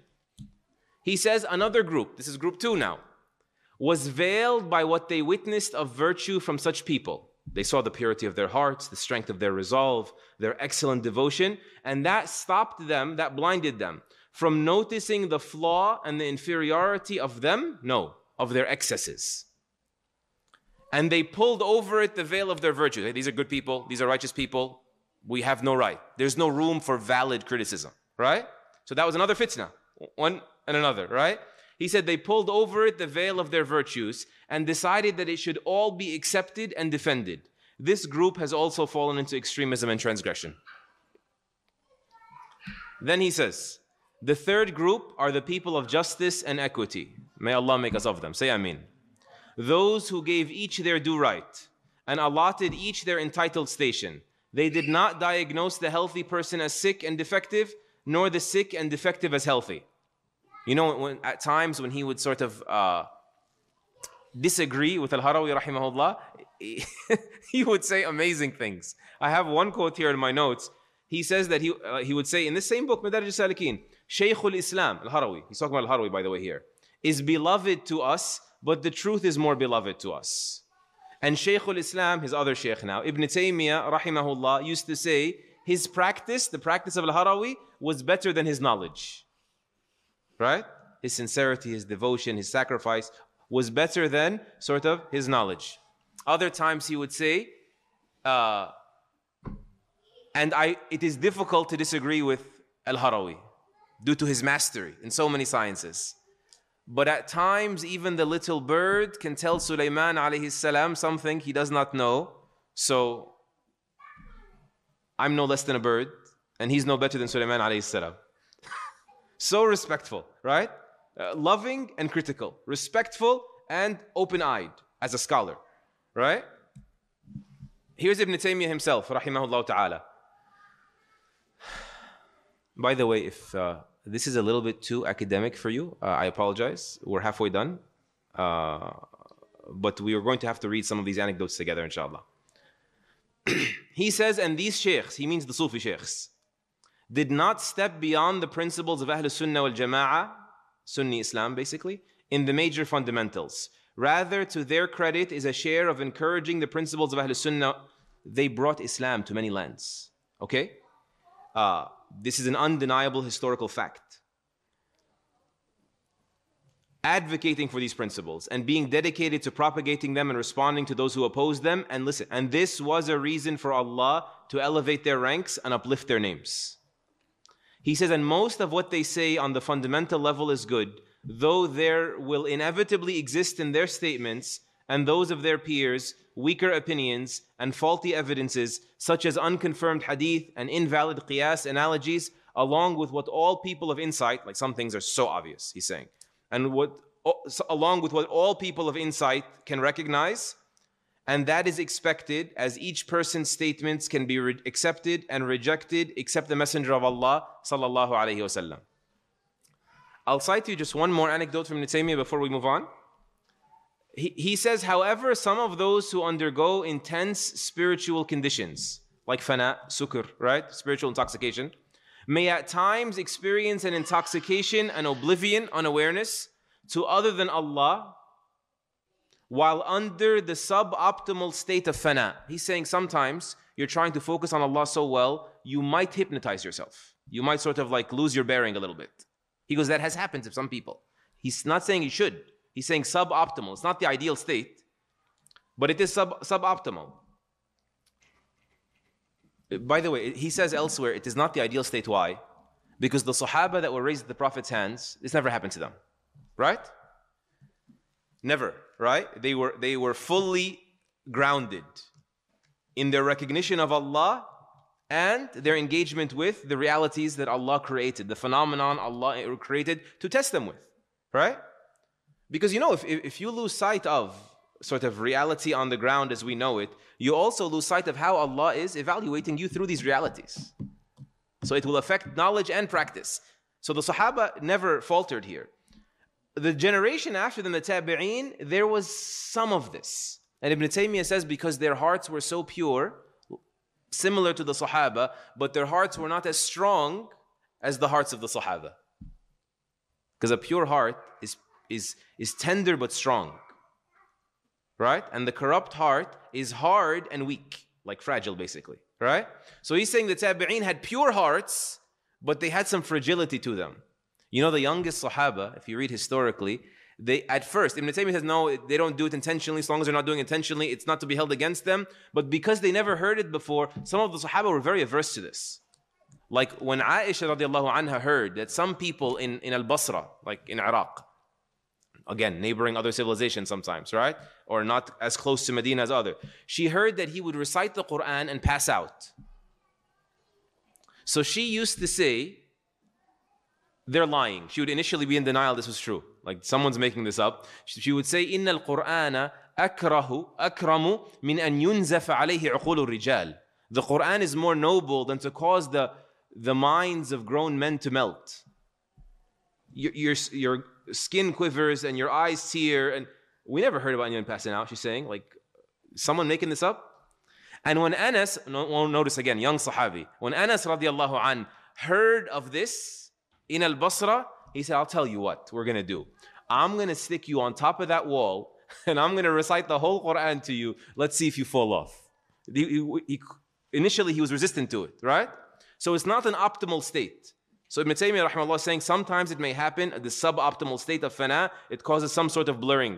He says another group, this is group two now, was veiled by what they witnessed of virtue from such people. They saw the purity of their hearts, the strength of their resolve, their excellent devotion, and that stopped them, that blinded them from noticing the flaw and the inferiority of them, no, of their excesses. And they pulled over it the veil of their virtue. Hey, these are good people, these are righteous people, we have no right. There's no room for valid criticism, right? So that was another fitna, one and another, right? He said they pulled over it the veil of their virtues and decided that it should all be accepted and defended. This group has also fallen into extremism and transgression. Then he says, the third group are the people of justice and equity. May Allah make us of them. Say Ameen. Those who gave each their due right and allotted each their entitled station. They did not diagnose the healthy person as sick and defective, nor the sick and defective as healthy. You know, when, at times when he would sort of uh, disagree with Al-Harawi rahimahullah, he would say amazing things. I have one quote here in my notes. He says that he, uh, he would say in this same book, Madarij al-Salikin, Shaykhul Islam, Al-Harawi, he's talking about Al-Harawi by the way here, is beloved to us, but the truth is more beloved to us. And Shaykhul Islam, his other shaykh now, Ibn Taymiyyah rahimahullah, used to say his practice, the practice of Al-Harawi, was better than his knowledge. Right? His sincerity, his devotion, his sacrifice, was better than sort of his knowledge. Other times he would say, uh, and I, it is difficult to disagree with Al-Harawi due to his mastery in so many sciences. But at times, even the little bird can tell Sulaiman alayhi salam something he does not know. So, I'm no less than a bird, and he's no better than Sulaiman alayhi salam. So respectful, right? Uh, loving and critical. Respectful and open-eyed as a scholar, right? Here's Ibn Taymiyyah himself, rahimahullah ta'ala. By the way, if uh, this is a little bit too academic for you, uh, I apologize. We're halfway done. Uh, but we are going to have to read some of these anecdotes together, inshallah. He says, and these sheikhs, he means the Sufi sheikhs, did not step beyond the principles of Ahl Sunnah wal Jama'ah, Sunni Islam basically, in the major fundamentals. Rather, to their credit is a share of encouraging the principles of Ahl Sunnah. They brought Islam to many lands. Okay? Uh, this is an undeniable historical fact. Advocating for these principles and being dedicated to propagating them and responding to those who oppose them. And listen, and this was a reason for Allah to elevate their ranks and uplift their names. He says, and most of what they say on the fundamental level is good, though there will inevitably exist in their statements and those of their peers weaker opinions and faulty evidences such as unconfirmed hadith and invalid qiyas analogies, along with what all people of insight, like some things are so obvious, he's saying, and what along with what all people of insight can recognize, and that is expected, as each person's statements can be re- accepted and rejected except the Messenger of Allah sallallahu alaihi wasallam. I'll cite you just one more anecdote from Ibn Taymiyyah before we move on. He, he says, however, some of those who undergo intense spiritual conditions, like fana, sukr, right, spiritual intoxication, may at times experience an intoxication, an oblivion, unawareness to other than Allah, while under the suboptimal state of fana. He's saying sometimes you're trying to focus on Allah so well, you might hypnotize yourself. You might sort of like lose your bearing a little bit. He goes, that has happened to some people. He's not saying you should. He's saying suboptimal. It's not the ideal state, but it is sub suboptimal. By the way, he says elsewhere, it is not the ideal state. Why? Because the Sahaba that were raised at the Prophet's hands, this never happened to them. Right? Never, right? They were, they were fully grounded in their recognition of Allah and their engagement with the realities that Allah created, the phenomenon Allah created to test them with, right? Because, you know, if, if you lose sight of sort of reality on the ground as we know it, you also lose sight of how Allah is evaluating you through these realities. So it will affect knowledge and practice. So the Sahaba never faltered here. The generation after them, the Tabi'een, there was some of this. And Ibn Taymiyyah says because their hearts were so pure, similar to the Sahaba, but their hearts were not as strong as the hearts of the Sahaba. Because a pure heart is, is, is tender but strong. Right? And the corrupt heart is hard and weak, like fragile basically. Right? So he's saying the Tabi'een had pure hearts, but they had some fragility to them. You know, the youngest Sahaba, if you read historically, they at first, Ibn Taymiyyah says, no, they don't do it intentionally. As long as they're not doing it intentionally, it's not to be held against them. But because they never heard it before, some of the Sahaba were very averse to this. Like when Aisha radiallahu anha heard that some people in, in Al-Basra, like in Iraq, again, neighboring other civilizations sometimes, right? Or not as close to Medina as other. She heard that he would recite the Quran and pass out. So she used to say, they're lying. She would initially be in denial this was true. Like someone's making this up. She would say, إِنَّ الْقُرْآنَ أَكْرَهُ أَكْرَمُ مِنْ أَنْ يُنْزَفَ عَلَيْهِ عُقُولُ الرِّجَالِ. The Quran is more noble than to cause the, the minds of grown men to melt. Your, your, your skin quivers and your eyes tear. And we never heard about anyone passing out, she's saying. Like, someone making this up? And when Anas, no, notice again, young Sahabi, when Anas radiallahu an heard of this, in Al-Basra, he said, I'll tell you what we're going to do. I'm going to stick you on top of that wall and I'm going to recite the whole Quran to you. Let's see if you fall off. He, he, he, initially, he was resistant to it, right? So it's not an optimal state. So Ibn Taymiyyah rahimahullah is saying sometimes it may happen at the suboptimal state of fana. It causes some sort of blurring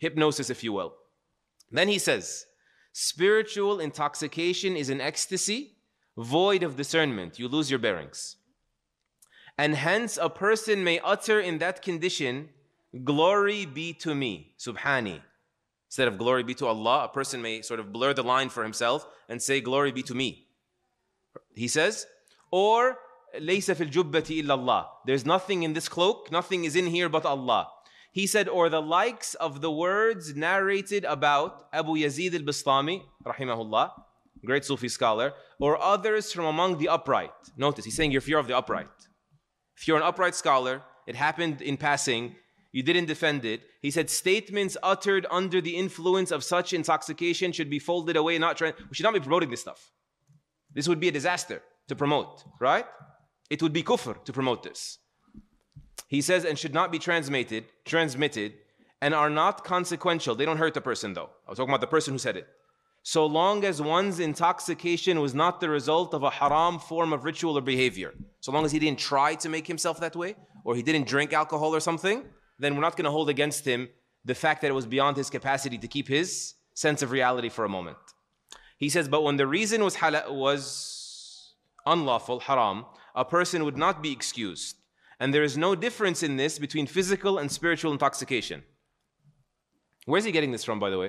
hypnosis, if you will. Then he says, spiritual intoxication is an ecstasy void of discernment. You lose your bearings. And hence a person may utter in that condition, glory be to me, subhani. Instead of glory be to Allah, a person may sort of blur the line for himself and say, glory be to me. He says, or laysa fil jubbati illa Allah. There's nothing in this cloak, nothing is in here but Allah. He said, or the likes of the words narrated about Abu Yazid al-Bistami, rahimahullah, great Sufi scholar, or others from among the upright. Notice, he's saying you're fear of the upright. If you're an upright scholar, it happened in passing, you didn't defend it. He said, statements uttered under the influence of such intoxication should be folded away, not trying, we should not be promoting this stuff. This would be a disaster to promote, right? It would be kufr to promote this. He says, and should not be transmitted, transmitted, and are not consequential. They don't hurt the person though. I was talking about the person who said it. So long as one's intoxication was not the result of a haram form of ritual or behavior. So long as he didn't try to make himself that way, or he didn't drink alcohol or something, then we're not going to hold against him the fact that it was beyond his capacity to keep his sense of reality for a moment. He says, but when the reason was hala- was unlawful, haram, a person would not be excused. And there is no difference in this between physical and spiritual intoxication. Where's he getting this from, by the way?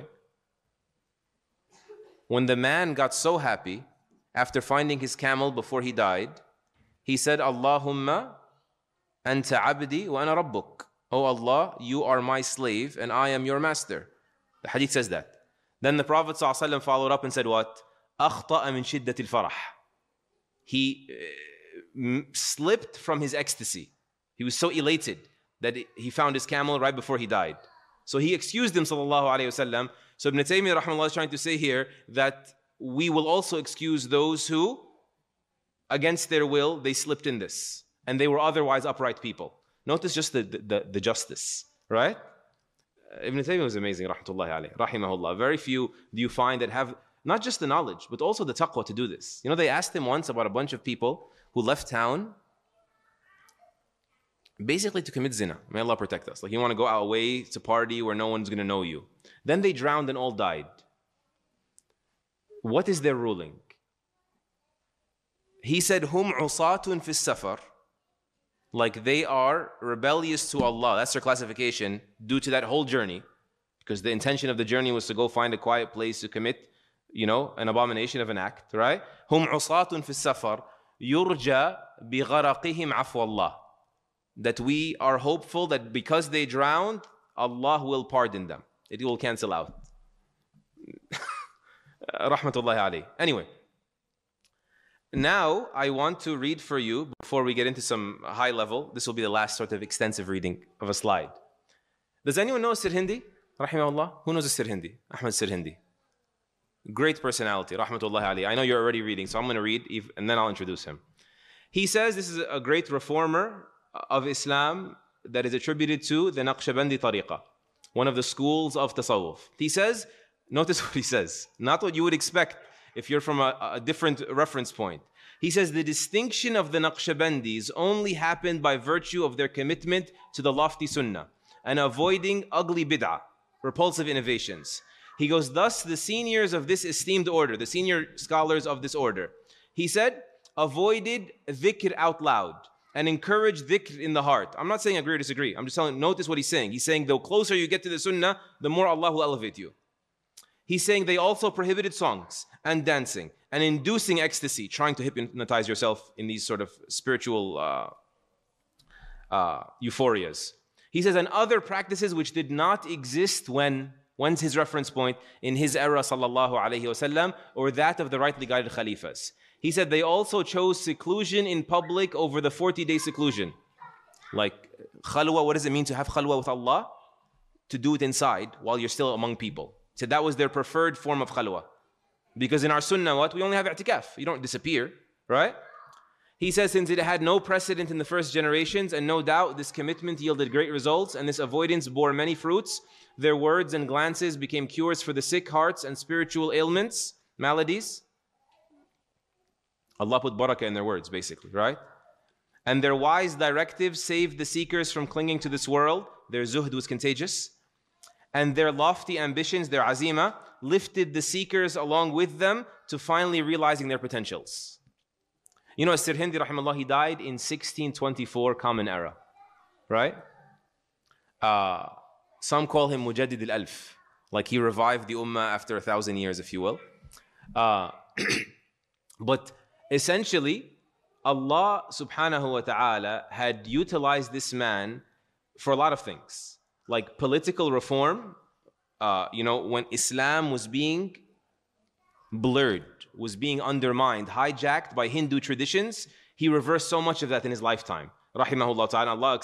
When the man got so happy after finding his camel before he died, he said, Allahumma anta abdi wa ana rabbuk. Oh Allah, you are my slave and I am your master. The hadith says that. Then the Prophet ﷺ followed up and said what? أخطأ من شدة الفرح. He uh, slipped from his ecstasy. He was so elated that he found his camel right before he died. So he excused him, sallallahu alayhi wasallam. So Ibn Taymiyyah rahimahullah is trying to say here that we will also excuse those who, against their will, they slipped in this. And they were otherwise upright people. Notice just the, the, the justice, right? Ibn Taymiyyah was amazing, rahmatullahi alayhi, rahimahullah. Very few do you find that have not just the knowledge, but also the taqwa to do this. You know, they asked him once about a bunch of people who left town basically to commit zina. May Allah protect us. Like you want to go away to party where no one's going to know you. Then they drowned and all died. What is their ruling? He said, Hum usatun fis safar. Like they are rebellious to Allah. That's their classification due to that whole journey. Because the intention of the journey was to go find a quiet place to commit, you know, an abomination of an act, right? Hum usatun fis safar. Yurja bi gharaqihim afwa Allah. That we are hopeful that because they drowned, Allah will pardon them. It will cancel out. Rahmatullahi alayhi. Anyway, now I want to read for you, before we get into some high level, this will be the last sort of extensive reading of a slide. Does anyone know Sirhindi? Rahimahullah. Who knows Sirhindi? Ahmad Sirhindi. Great personality. Rahmatullahi alayhi. I know you're already reading, so I'm going to read and then I'll introduce him. He says this is a great reformer of Islam that is attributed to the Naqshbandi Tariqa, one of the schools of Tasawwuf. He says, notice what he says, not what you would expect if you're from a, a different reference point. He says the distinction of the Naqshbandis only happened by virtue of their commitment to the lofty sunnah and avoiding ugly bid'ah, repulsive innovations. He goes, thus the seniors of this esteemed order, the senior scholars of this order, he said, avoided dhikr out loud and encourage dhikr in the heart. I'm not saying agree or disagree. I'm just telling, notice what he's saying. He's saying the closer you get to the sunnah, the more Allah will elevate you. He's saying they also prohibited songs and dancing and inducing ecstasy, trying to hypnotize yourself in these sort of spiritual uh, uh, euphorias. He says, and other practices which did not exist when, when's his reference point? In his era, sallallahu alayhi wasallam, or that of the rightly guided khalifas. He said they also chose seclusion in public over the forty-day seclusion. Like khalwa, what does it mean to have khalwa with Allah? To do it inside while you're still among people. He said that was their preferred form of khalwa. Because in our sunnah, what? We only have i'tikaf. You don't disappear, right? He says since it had no precedent in the first generations, and no doubt this commitment yielded great results, and this avoidance bore many fruits, their words and glances became cures for the sick hearts and spiritual ailments, maladies. Allah put barakah in their words, basically, right? And their wise directives saved the seekers from clinging to this world. Their zuhd was contagious. and their lofty ambitions, their azima, lifted the seekers along with them to finally realizing their potentials. You know, As-Sirhindi, rahimahullah, he died in sixteen twenty-four Common Era, right? Uh, some call him Mujaddid al-Alf, like he revived the ummah after a thousand years, if you will. Uh, but essentially, Allah subhanahu wa ta'ala had utilized this man for a lot of things, like political reform. Uh, you know, when Islam was being blurred, was being undermined, hijacked by Hindu traditions, he reversed so much of that in his lifetime. Rahimahullah ta'ala, Allah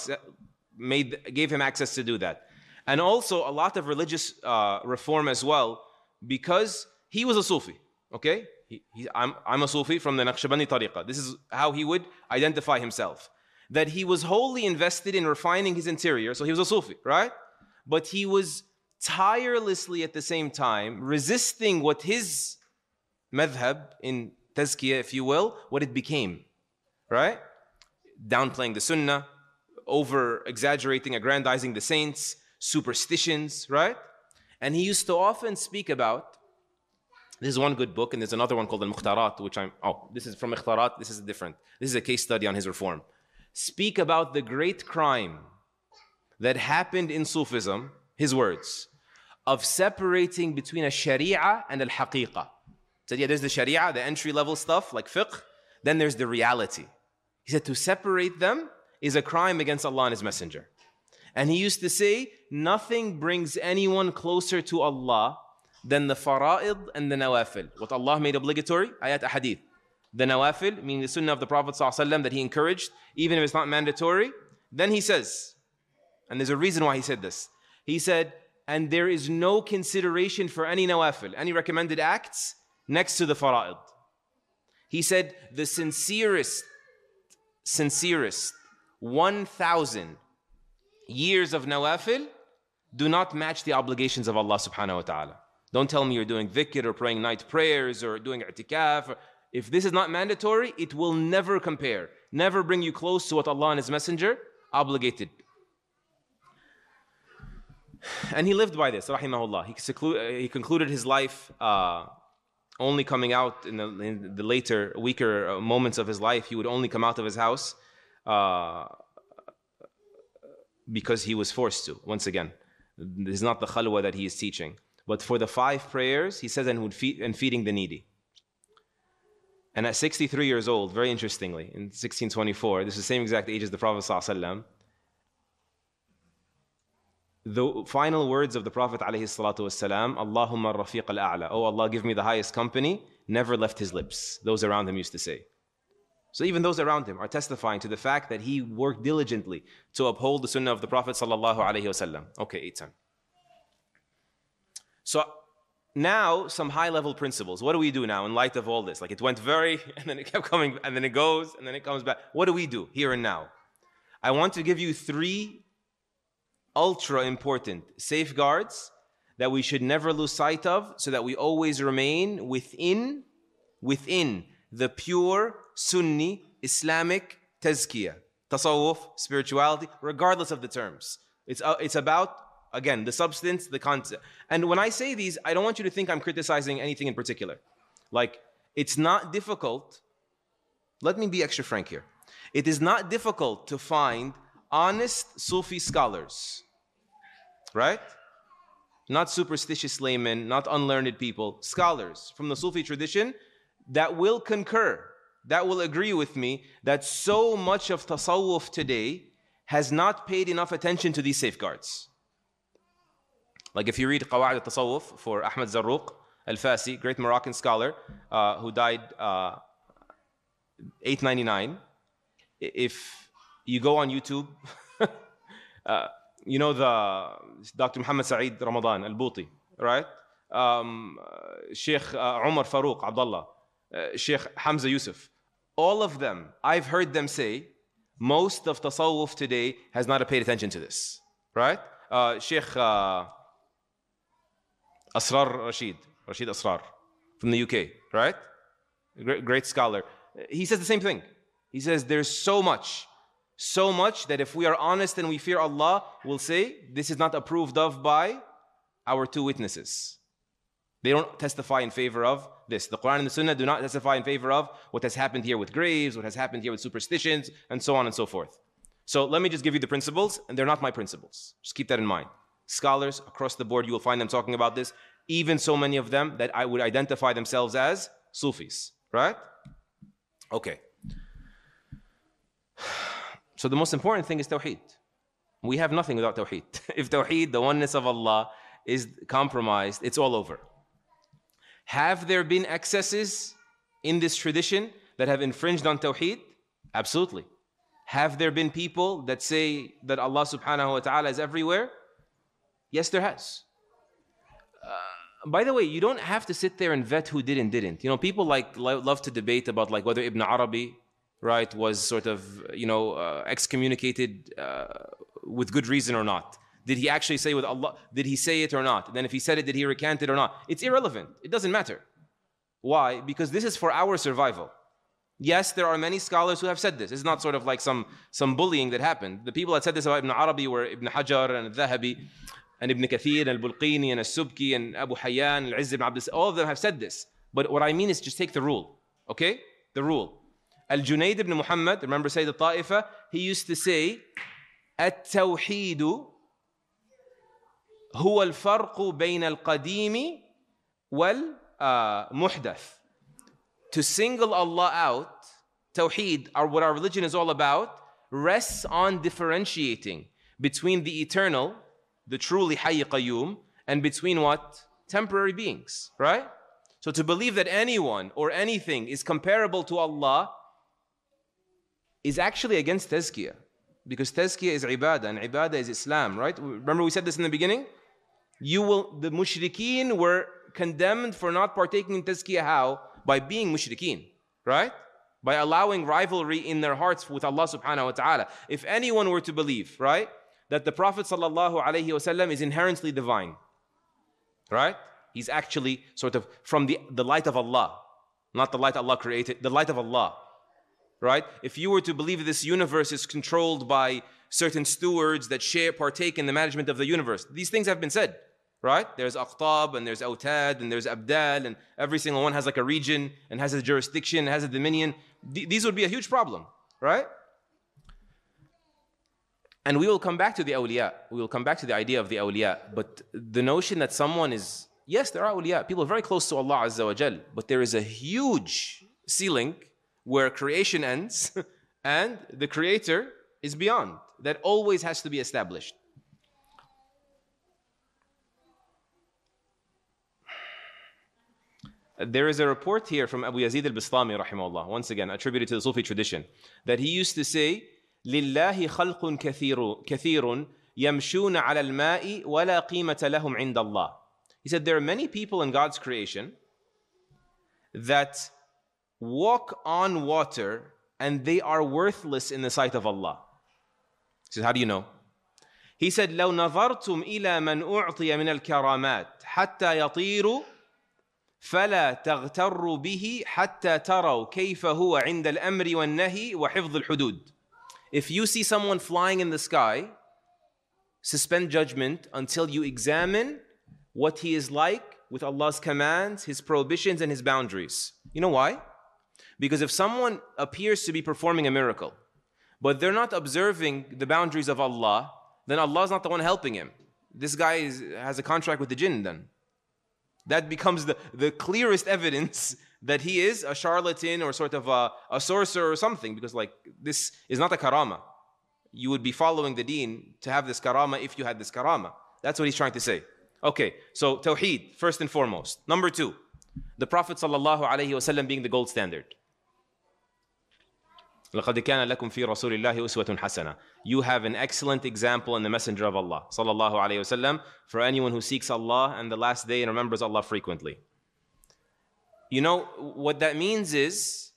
made, gave him access to do that. And also a lot of religious uh, reform as well, because he was a Sufi, okay? He, he, I'm, I'm a Sufi from the Naqshbandi Tariqah. This is how he would identify himself. That he was wholly invested in refining his interior, so he was a Sufi, right? But he was tirelessly at the same time resisting what his madhab in tazkiyah, if you will, what it became, right? Downplaying the sunnah, over exaggerating, aggrandizing the saints, superstitions, right? And he used to often speak about, this is one good book, and there's another one called Al-Mukhtarat, which I'm, oh, this is from Ikhtarat, this is different. This is a case study on his reform. Speak about the great crime that happened in Sufism, his words, of separating between a sharia and al-haqiqah. Said, yeah, there's the sharia, the entry-level stuff, like fiqh, then there's the reality. He said, to separate them is a crime against Allah and His Messenger. And he used to say, nothing brings anyone closer to Allah than the fara'id and the nawafil. What Allah made obligatory, ayat ahadith. The nawafil, meaning the sunnah of the Prophet ﷺ that he encouraged, even if it's not mandatory. Then he says, and there's a reason why he said this. He said, and there is no consideration for any nawafil, any recommended acts, next to the fara'id. He said, the sincerest, sincerest, one thousand years of nawafil do not match the obligations of Allah subhanahu wa ta'ala. Don't tell me you're doing dhikr or praying night prayers or doing i'tikaf. If this is not mandatory, it will never compare, never bring you close to what Allah and His Messenger obligated. And he lived by this, rahimahullah. He, seclu- he concluded his life uh, only coming out in the, in the later, weaker moments of his life. He would only come out of his house uh, because he was forced to, once again. This is not the khalwa that he is teaching. But for the five prayers, he says, and, would feed, and feeding the needy. And at sixty-three years old, very interestingly, in sixteen twenty-four, this is the same exact age as the Prophet ﷺ, the final words of the Prophet ﷺ, Allahumma rafiq al-a'la, oh Allah, give me the highest company, never left his lips. Those around him used to say. So even those around him are testifying to the fact that he worked diligently to uphold the sunnah of the Prophet ﷺ. Okay, eight ten. So now some high-level principles. What do we do now in light of all this? Like it went very, and then it kept coming, and then it goes, and then it comes back. What do we do here and now? I want to give you three ultra important safeguards that we should never lose sight of, so that we always remain within, within the pure Sunni Islamic tazkiyah, tasawwuf, spirituality, regardless of the terms. It's, uh, it's about, again, the substance, the concept. And when I say these, I don't want you to think I'm criticizing anything in particular. Like, it's not difficult. Let me be extra frank here. It is not difficult to find honest Sufi scholars, right? Not superstitious laymen, not unlearned people, scholars from the Sufi tradition that will concur, that will agree with me that so much of tasawwuf today has not paid enough attention to these safeguards. Like if you read Qawa'id al-Tasawwuf for Ahmad Zarruq al-Fasi, great Moroccan scholar uh, who died uh, eight ninety-nine. If you go on YouTube, uh, you know the Doctor Muhammad Saeed Ramadan al-Buti, right? Um, Sheikh uh, Umar Farouk Abdullah, uh, Sheikh Hamza Yusuf. All of them, I've heard them say, most of Tasawwuf today has not paid attention to this, right? Uh, Sheikh uh, Asrar Rashid, Rashid Asrar, from the U K, right? Great, great scholar. He says the same thing. He says there's so much, so much that if we are honest and we fear Allah, we'll say this is not approved of by our two witnesses. They don't testify in favor of this. The Quran and the Sunnah do not testify in favor of what has happened here with graves, what has happened here with superstitions, and so on and so forth. So let me just give you the principles, and they're not my principles. Just keep that in mind. Scholars across the board, you will find them talking about this, even so many of them that I would identify themselves as Sufis, right? Okay. So the most important thing is Tawheed. We have nothing without Tawheed. If Tawheed, the oneness of Allah, is compromised, it's all over. Have there been excesses in this tradition that have infringed on Tawheed? Absolutely. Have there been people that say that Allah subhanahu wa ta'ala is everywhere? Yes, there has. Uh, by the way, you don't have to sit there and vet who did and didn't. You know, people like love to debate about like whether Ibn Arabi, right, was sort of, you know, uh, excommunicated uh, with good reason or not. Did he actually say with Allah, did he say it or not? And then if he said it, did he recant it or not? It's irrelevant. It doesn't matter. Why? Because this is for our survival. Yes, there are many scholars who have said this. It's not sort of like some, some bullying that happened. The people that said this about Ibn Arabi were Ibn Hajar and Al-Dhahabi and Ibn Kathir and Al-Bulqini and Al-Subki and Abu Hayyan and Al-Izz ibn Abd. All of them have said this. But what I mean is just take the rule. Okay? The rule. Al-Junayd ibn Muhammad, remember Sayyid al-Ta'ifa, he used to say, At-Tawheedu هو الفرق بين القديم والمحدث. To single Allah out, Tawheed, or what our religion is all about, rests on differentiating between the eternal, the truly Hayy Qayyum, and between what? Temporary beings, right? So to believe that anyone or anything is comparable to Allah is actually against Tazkiyah. Because Tazkiyah is ibadah, and ibadah is Islam, right? Remember we said this in the beginning? You will, the mushrikeen were condemned for not partaking in tazkiyah. How? By being mushrikeen, right? By allowing rivalry in their hearts with Allah subhanahu wa ta'ala. If anyone were to believe, right, that the Prophet sallallahu alayhi wasallam is inherently divine, right? He's actually sort of from the, the light of Allah, not the light Allah created, the light of Allah, right? If you were to believe this universe is controlled by certain stewards that share, partake in the management of the universe, these things have been said. Right? There's Aqtab and there's Awtad and there's Abdal, and every single one has like a region and has a jurisdiction, has a dominion. Th- these would be a huge problem, right? And we will come back to the awliya. We will come back to the idea of the awliya. But the notion that someone is, yes, there are awliya, people very close to Allah Azza wa Jal, but there is a huge ceiling where creation ends and the creator is beyond. That always has to be established. There is a report here from Abu Yazid al-Bistami rahimahullah, once again attributed to the Sufi tradition, that he used to say, لِلَّهِ خَلْقٌ كَثِيرٌ كَثِيرٌ يَمْشُونَ عَلَى الْمَاءِ وَلَا قِيمَةَ لَهُمْ عِنْدَ اللَّهِ. He said there are many people in God's creation that walk on water and they are worthless in the sight of Allah. He said, how do you know? He said, لَوْ نَظَرْتُمْ إِلَى مَنْ أُعْطِيَ مِنَ الْكَرَامَاتِ حَتَّى يَطِيرُ فلا تغتروا به حتى تروا كيف هو عند الأمر والنهي وحفظ الحدود. If you see someone flying in the sky, suspend judgment until you examine what he is like with Allah's commands, His prohibitions, and His boundaries. You know why? Because if someone appears to be performing a miracle, but they're not observing the boundaries of Allah, then Allah is not the one helping him. This guy is, has a contract with the jinn then. That becomes the, the clearest evidence that he is a charlatan or sort of a, a sorcerer or something, because like this is not a karama. You would be following the deen to have this karama if you had this karama. That's what he's trying to say. Okay, so Tawheed, first and foremost. Number two, the Prophet sallallahu alaihi wasallam being the gold standard. لَقَدْ كَانَ لَكُمْ فِي رَسُولِ اللَّهِ أُسْوَةٌ حَسَنَةٌ. You have an excellent example in the Messenger of Allah sallallahu alaihi wasallam for anyone who seeks Allah and the last day and remembers Allah frequently. You know, what that means is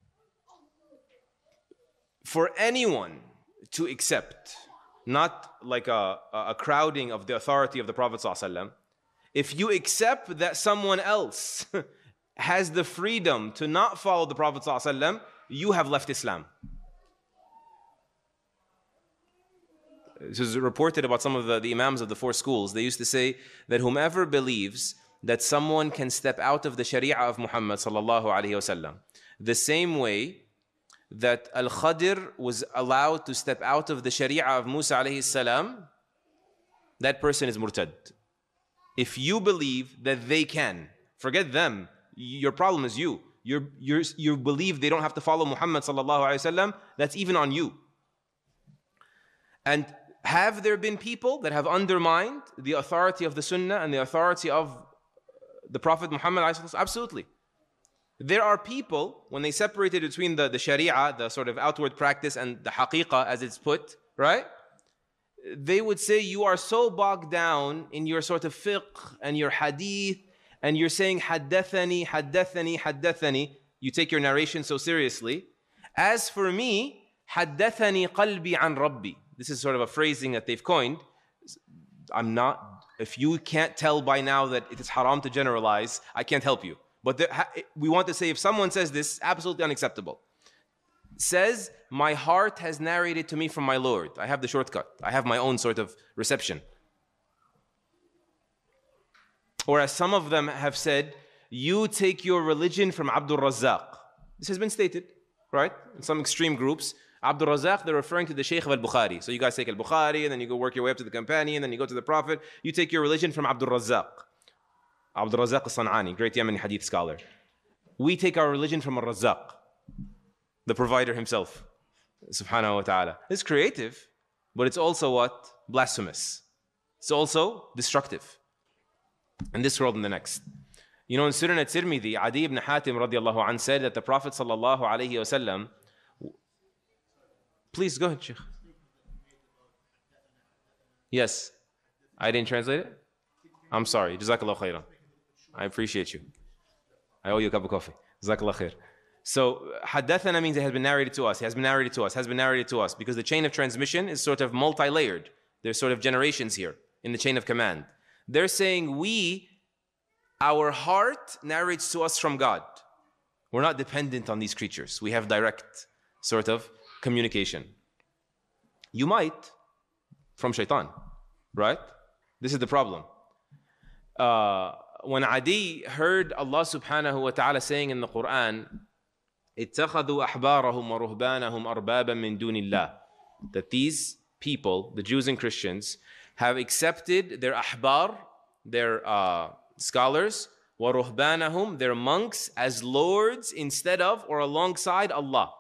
for anyone to accept, not like a, a crowding of the authority of the Prophet sallallahu alaihi wasallam, if you accept that someone else has the freedom to not follow the Prophet sallallahu alaihi wasallam, you have left Islam. this is reported about some of the, the imams of the four schools. They used to say that whomever believes that someone can step out of the sharia of Muhammad sallallahu alaihi wasallam, the same way that Al-Khadir was allowed to step out of the sharia of Musa alayhi salam, that person is murtad. If you believe that they can, forget them, your problem is you. You're, you're, you believe they don't have to follow Muhammad sallallahu alayhi wasallam, that's even on you. And have there been people that have undermined the authority of the Sunnah and the authority of the Prophet Muhammad alayhi salam? Absolutely. There are people, when they separated between the, the sharia, the sort of outward practice, and the haqiqah as it's put, right? They would say you are so bogged down in your sort of fiqh and your hadith, and you're saying haddathani, haddathani, haddathani. You take your narration so seriously. As for me, haddathani qalbi an rabbi. This is sort of a phrasing that they've coined. I'm not, if you can't tell by now that it is haram to generalize, I can't help you. But there, we want to say if someone says this, absolutely unacceptable. Says, my heart has narrated to me from my Lord. I have the shortcut. I have my own sort of reception. Or as some of them have said, you take your religion from Abdul Razzaq. This has been stated, right? In some extreme groups. Abdul Razzaq, they're referring to the Shaykh of Al-Bukhari. So you guys take Al-Bukhari, and then you go work your way up to the companion, then you go to the Prophet. You take your religion from Abdul Razzaq. Abdul Razzaq al-San'ani, great Yemeni hadith scholar. We take our religion from Al-Razzaq, the provider himself, subhanahu wa ta'ala. It's creative, but it's also what? Blasphemous. It's also destructive in this world and the next. You know, in Sunan at-Tirmidhi, Adi ibn Hatim radiallahu anh said that the Prophet sallallahu alayhi wasallam, please go ahead, Sheikh. Yes, I didn't translate it? I'm sorry, Jazakallah khairan. I appreciate you. I owe you a cup of coffee. Jazakallah khair. So, haddathana means it has been narrated to us, it has been narrated to us, has been narrated to us, because the chain of transmission is sort of multi-layered. There's sort of generations here in the chain of command. They're saying we, our heart narrates to us from God. We're not dependent on these creatures. We have direct sort of communication. You might from shaitan, right? This is the problem. Uh, when Adi heard Allah subhanahu wa ta'ala saying in the Quran, اتخذوا أحبارهم ورهبانهم أربابا من دون الله, that these people, the Jews and Christians, have accepted their ahbar, their uh, scholars, وَرُهْبَانَهُمْ, their monks, as lords instead of or alongside Allah.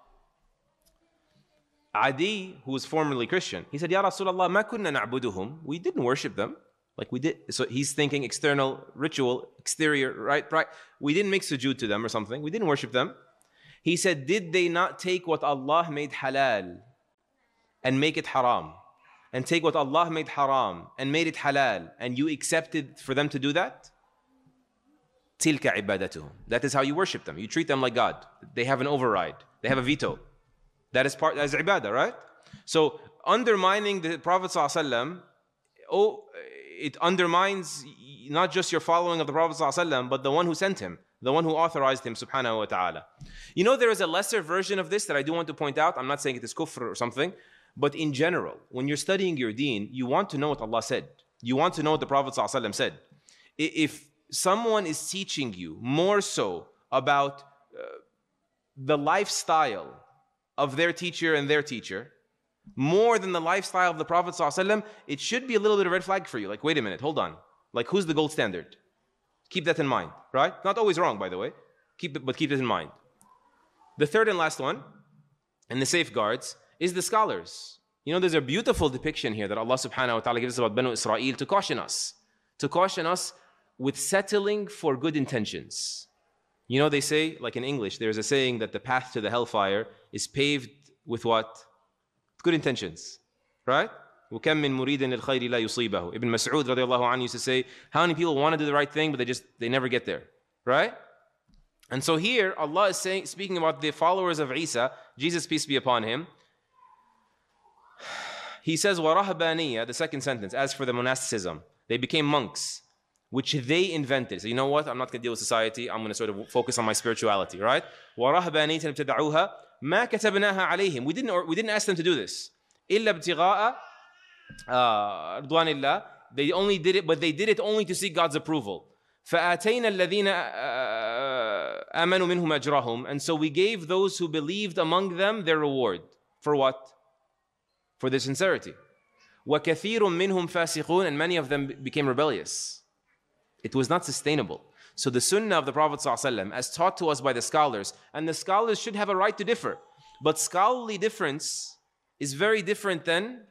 Adi, who was formerly Christian, he said, Ya Rasulullah, ma kunna na'buduhum. We didn't worship them. Like we did. So he's thinking external ritual, exterior, right? Right. We didn't make sujood to them or something. We didn't worship them. He said, did they not take what Allah made halal and make it haram? And take what Allah made haram and made it halal, and you accepted for them to do that? Tilka ibadatuhum. That is how you worship them. You treat them like God. They have an override. They have a veto. That is part, that is ibadah, right? So undermining the Prophet ﷺ, oh, it undermines not just your following of the Prophet ﷺ, but the one who sent him, the one who authorized him, subhanahu wa ta'ala. You know, there is a lesser version of this that I do want to point out. I'm not saying it is kufr or something, but in general, when you're studying your deen, you want to know what Allah said. You want to know what the Prophet ﷺ said. If someone is teaching you more so about uh, the lifestyle of their teacher and their teacher, more than the lifestyle of the Prophet ﷺ, it should be a little bit of a red flag for you. Like, wait a minute, hold on. Like, who's the gold standard? Keep that in mind, right? Not always wrong, by the way. Keep it, but keep it in mind. The third and last one, and the safeguards, is the scholars. You know, there's a beautiful depiction here that Allah subhanahu wa ta'ala gives us about Banu Israel to caution us. To caution us with settling for good intentions. You know, they say, like in English, there's a saying that the path to the hellfire is paved with what? Good intentions, right? وَكَمْ مِن مُرِيدٍ لِلْخَيْرِ لَا يُصِيبَهُ. Ibn Mas'ud radiallahu anhu used to say, how many people want to do the right thing, but they just, they never get there, right? And so here, Allah is saying, speaking about the followers of Isa, Jesus, peace be upon him, he says, وَرَهْبَانِيَّةً, the second sentence, as for the monasticism, they became monks, which they invented. So you know what? I'm not going to deal with society. I'm going to sort of focus on my spirituality, right? وَرَهْبَانِيَّةً ابْتَدَعُوهَا مَا كَتَبْنَاهَا عَلَيْهِمْ. We didn't, we didn't ask them to do this. إِلَّا ابْتِغَاءَ uh, Ridwanillah, they only did it, but they did it only to seek God's approval. فَآتَيْنَا الَّذِينَ آمَنُوا مِنْهُمْ أَجْرَهُم. And so we gave those who believed among them their reward. For what? For their sincerity. وَكَثِيرٌ مِّنْهُمْ فَاسِقُونَ. And many of them became rebellious. It was not sustainable. So the sunnah of the Prophet ﷺ, as taught to us by the scholars, and the scholars should have a right to differ, but scholarly difference is very different than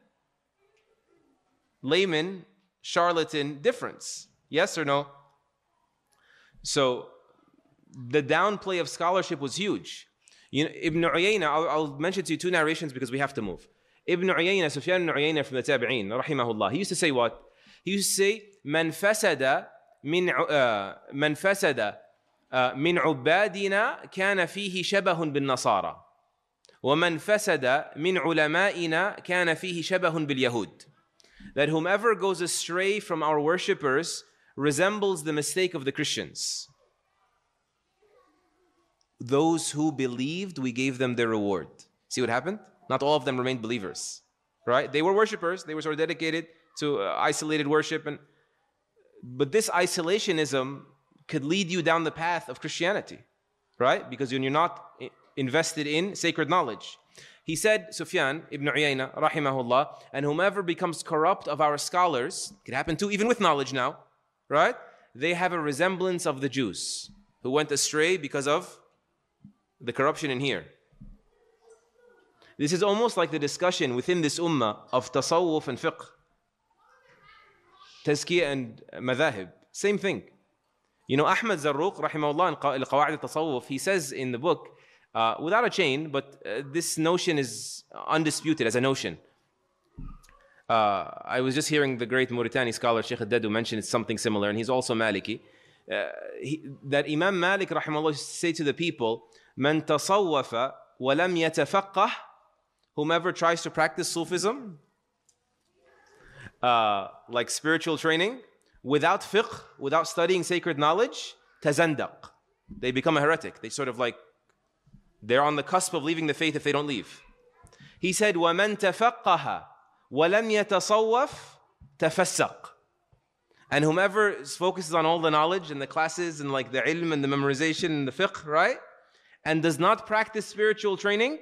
layman, charlatan difference. Yes or no? So the downplay of scholarship was huge. You know, Ibn Uyayna, I'll, I'll mention to you two narrations because we have to move. Ibn Uyayna, Sufyan ibn Uyayna from the Tabi'een, rahimahullah, he used to say what? He used to say, من فسد من من فسد من عبادنا كان فيه شبه بالنصارى ومن فسد من علمائنا كان فيه شبه باليهود. That whomever goes astray from our worshippers resembles the mistake of the Christians. Those who believed, we gave them their reward. See what happened? Not all of them remained believers, right? They were worshippers. They were sort of dedicated to uh, isolated worship, and but this isolationism could lead you down the path of Christianity, right? Because when you're not invested in sacred knowledge. He said, Sufyan ibn Uyayna, rahimahullah, and whomever becomes corrupt of our scholars, it could happen too, even with knowledge now, right? They have a resemblance of the Jews who went astray because of the corruption in here. This is almost like the discussion within this ummah of tasawwuf and fiqh, tazkiyah and madhahib. Same thing. You know, Ahmad Zarruq, rahimahullah, in Qawa'id al-Tasawwuf, he says in the book, uh, without a chain, but uh, this notion is undisputed as a notion. Uh, I was just hearing the great Mauritani scholar Sheikh Al-Dadu mention something similar, and he's also Maliki. Uh, he, that Imam Malik, rahimahullah, say to the people, Man tasawwafa wa lam yatafaqqah, whomever tries to practice Sufism, uh, like spiritual training, without fiqh, without studying sacred knowledge, tazandaq. They become a heretic. They sort of like, they're on the cusp of leaving the faith if they don't leave. He said, وَمَن تَفَقَّهَ وَلَمْ يَتَصَوَّفْ تَفَسَّقْ. And whomever focuses on all the knowledge and the classes and like the ilm and the memorization and the fiqh, right? And does not practice spiritual training,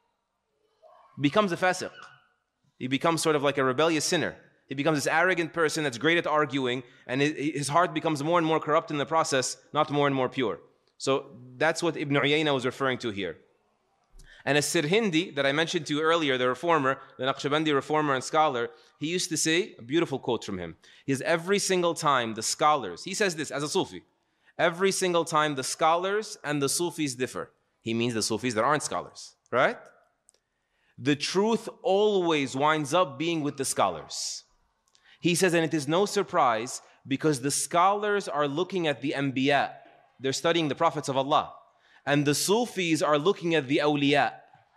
becomes a fasiq. He becomes sort of like a rebellious sinner. He becomes this arrogant person that's great at arguing, and his heart becomes more and more corrupt in the process, not more and more pure. So that's what Ibn Uyayna was referring to here. And As-Sirhindi, that I mentioned to you earlier, the reformer, the Naqshbandi reformer and scholar, he used to say, a beautiful quote from him. He says, every single time the scholars, he says this as a Sufi, every single time the scholars and the Sufis differ, he means the Sufis that aren't scholars, right? The truth always winds up being with the scholars. He says, and it is no surprise because the scholars are looking at the Anbiya. They're studying the prophets of Allah. And the Sufis are looking at the awliya.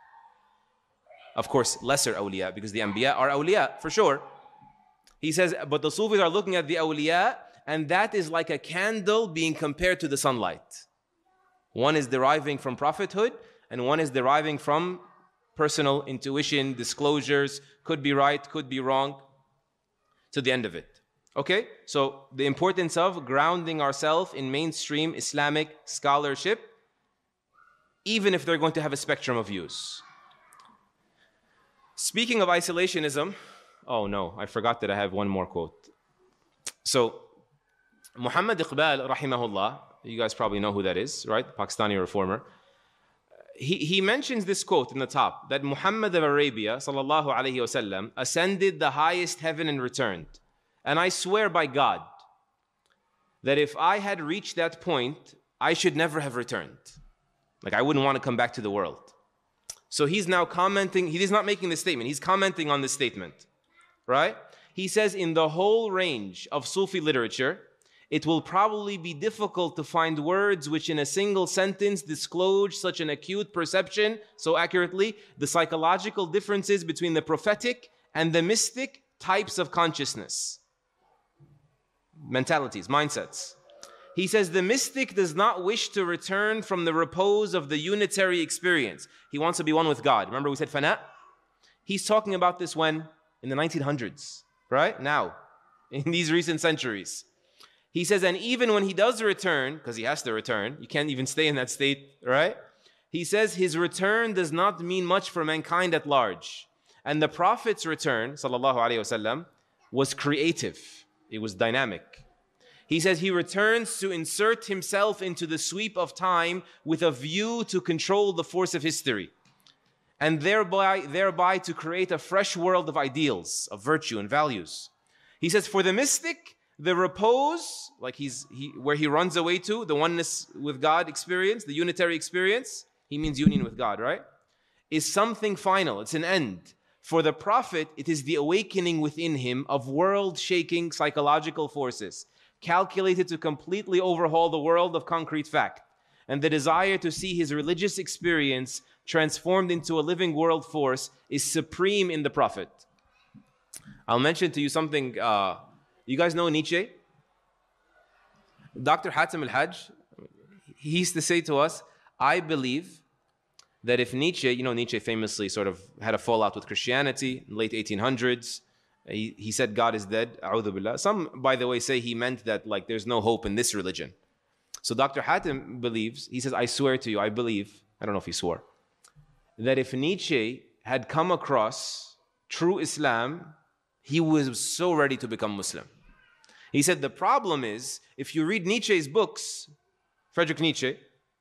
Of course, lesser awliya, because the Anbiya are awliya, for sure. He says, but the Sufis are looking at the awliya, and that is like a candle being compared to the sunlight. One is deriving from prophethood, and one is deriving from personal intuition, disclosures, could be right, could be wrong, to the end of it. Okay? So the importance of grounding ourselves in mainstream Islamic scholarship, even if they're going to have a spectrum of views. Speaking of isolationism, oh no, I forgot that I have one more quote. So, Muhammad Iqbal, rahimahullah, you guys probably know who that is, right? Pakistani reformer. He, he mentions this quote in the top, that Muhammad of Arabia, sallallahu alayhi wasallam, ascended the highest heaven and returned. And I swear by God, that if I had reached that point, I should never have returned. Like, I wouldn't want to come back to the world. So he's now commenting, he is not making this statement, he's commenting on this statement, right? He says, in the whole range of Sufi literature, it will probably be difficult to find words which in a single sentence disclose such an acute perception so accurately, the psychological differences between the prophetic and the mystic types of consciousness, mentalities, mindsets. He says the mystic does not wish to return from the repose of the unitary experience. He wants to be one with God. Remember we said fana? He's talking about this when? in the nineteen hundreds, right? Now, in these recent centuries. He says, and even when he does return, because he has to return, you can't even stay in that state, right? He says his return does not mean much for mankind at large. And the Prophet's return, sallallahu alaihi wasallam, was creative. It was dynamic. He says he returns to insert himself into the sweep of time with a view to control the force of history, and thereby, thereby to create a fresh world of ideals, of virtue and values. He says for the mystic, the repose, like he's he, where he runs away to, the oneness with God experience, the unitary experience, he means union with God, right? Is something final, it's an end. For the Prophet, it is the awakening within him of world-shaking psychological forces, calculated to completely overhaul the world of concrete fact, and the desire to see his religious experience transformed into a living world force is supreme in the Prophet. I'll mention to you something. Uh, you guys know Nietzsche? Doctor Hatem al-Hajj, he used to say to us, I believe that if Nietzsche, you know, Nietzsche famously sort of had a fallout with Christianity in the late eighteen hundreds. He, he said God is dead, a'udhu billah. Some, by the way, say he meant that like there's no hope in this religion. So Doctor Hatem believes, he says, I swear to you, I believe, I don't know if he swore, that if Nietzsche had come across true Islam, he was so ready to become Muslim. He said the problem is, if you read Nietzsche's books, Friedrich Nietzsche,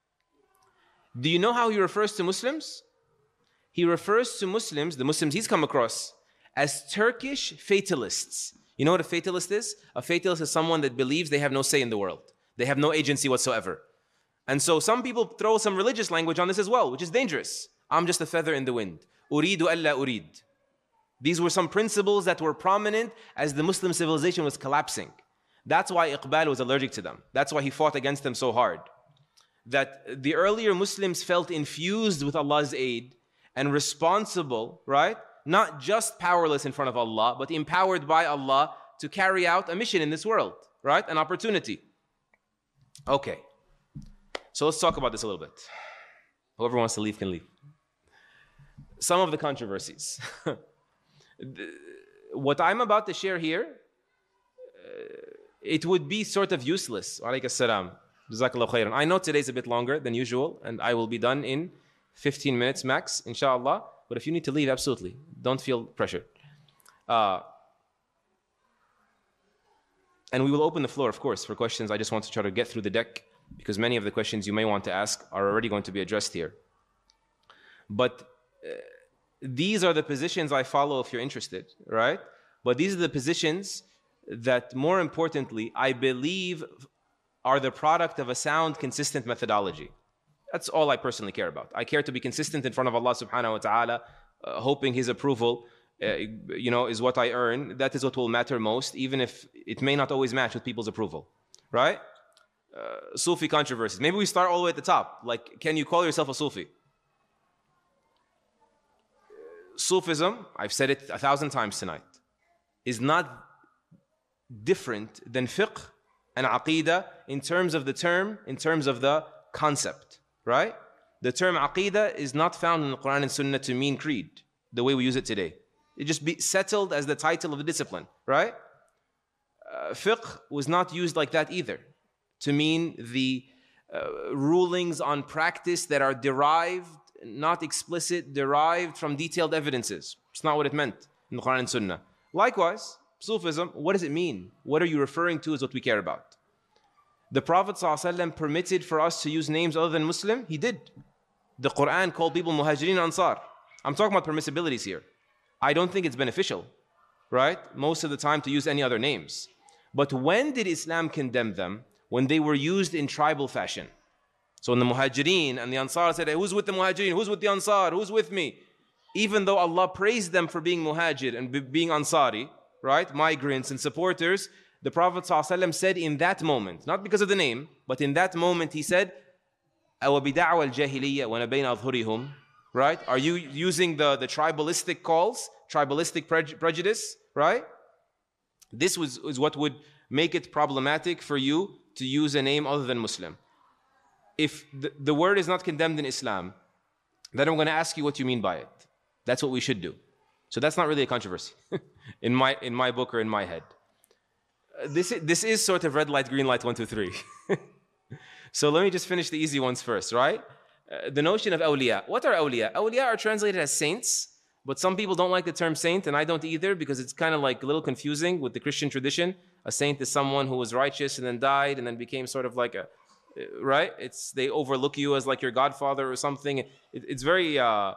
do you know how he refers to Muslims? He refers to Muslims, the Muslims he's come across, as Turkish fatalists. You know what a fatalist is? A fatalist is someone that believes they have no say in the world. They have no agency whatsoever. And so some people throw some religious language on this as well, which is dangerous. I'm just a feather in the wind. Uridu alla urid. These were some principles that were prominent as the Muslim civilization was collapsing. That's why Iqbal was allergic to them. That's why he fought against them so hard. That the earlier Muslims felt infused with Allah's aid and responsible, right? Not just powerless in front of Allah, but empowered by Allah to carry out a mission in this world, right? An opportunity. Okay. So let's talk about this a little bit. Whoever wants to leave can leave. Some of the controversies. What I'm about to share here, uh, it would be sort of useless. Wa alaikum salam. Jazakallah khairan. I know today's a bit longer than usual, and I will be done in fifteen minutes max, inshallah. But if you need to leave, absolutely. Don't feel pressured. Uh, and we will open the floor, of course, for questions. I just want to try to get through the deck, because many of the questions you may want to ask are already going to be addressed here. But uh, these are the positions I follow if you're interested, right? But these are the positions that, more importantly, I believe are the product of a sound, consistent methodology. That's all I personally care about. I care to be consistent in front of Allah subhanahu wa ta'ala, uh, hoping His approval, uh, you know, is what I earn. That is what will matter most, even if it may not always match with people's approval, right? Uh, Sufi controversies. Maybe we start all the way at the top. Like, can you call yourself a Sufi? Sufism, I've said it a thousand times tonight, is not different than fiqh and aqeedah in terms of the term, in terms of the concept, right? The term aqeedah is not found in the Quran and Sunnah to mean creed, the way we use it today. It just be settled as the title of the discipline, right? Uh, fiqh was not used like that either, to mean the uh, rulings on practice that are derived, not explicit, derived from detailed evidences. It's not what it meant in the Quran and Sunnah. Likewise, Sufism, what does it mean? What are you referring to is what we care about. The Prophet ﷺ permitted for us to use names other than Muslim. He did. The Quran called people Muhajirin Ansar. I'm talking about permissibilities here. I don't think it's beneficial, right? Most of the time to use any other names. But when did Islam condemn them? When they were used in tribal fashion. So when the Muhajirin and the Ansar said, hey, who's with the Muhajirin? Who's with the Ansar? Who's with me? Even though Allah praised them for being Muhajir and be being Ansari, right? Migrants and supporters, the Prophet ﷺ said in that moment, not because of the name, but in that moment he said, أَوَبِدَعْوَ الْجَاهِلِيَّةِ وَنَبَيْنَ أَظْهُرِهُمْ, right? Are you using the, the tribalistic calls, tribalistic pre prejudice, right? This was, is what would make it problematic for you to use a name other than Muslim. If the, the word is not condemned in Islam, then I'm going to ask you what you mean by it. That's what we should do. So that's not really a controversy in my in my book or in my head. Uh, this, is, this is sort of red light, green light, one, two, three. So let me just finish the easy ones first, right? Uh, the notion of awliya. What are awliya? Awliya are translated as saints, but some people don't like the term saint, and I don't either, because it's kind of like a little confusing with the Christian tradition. A saint is someone who was righteous and then died and then became sort of like a, right? It's they overlook you as like your godfather or something. It, it's very uh,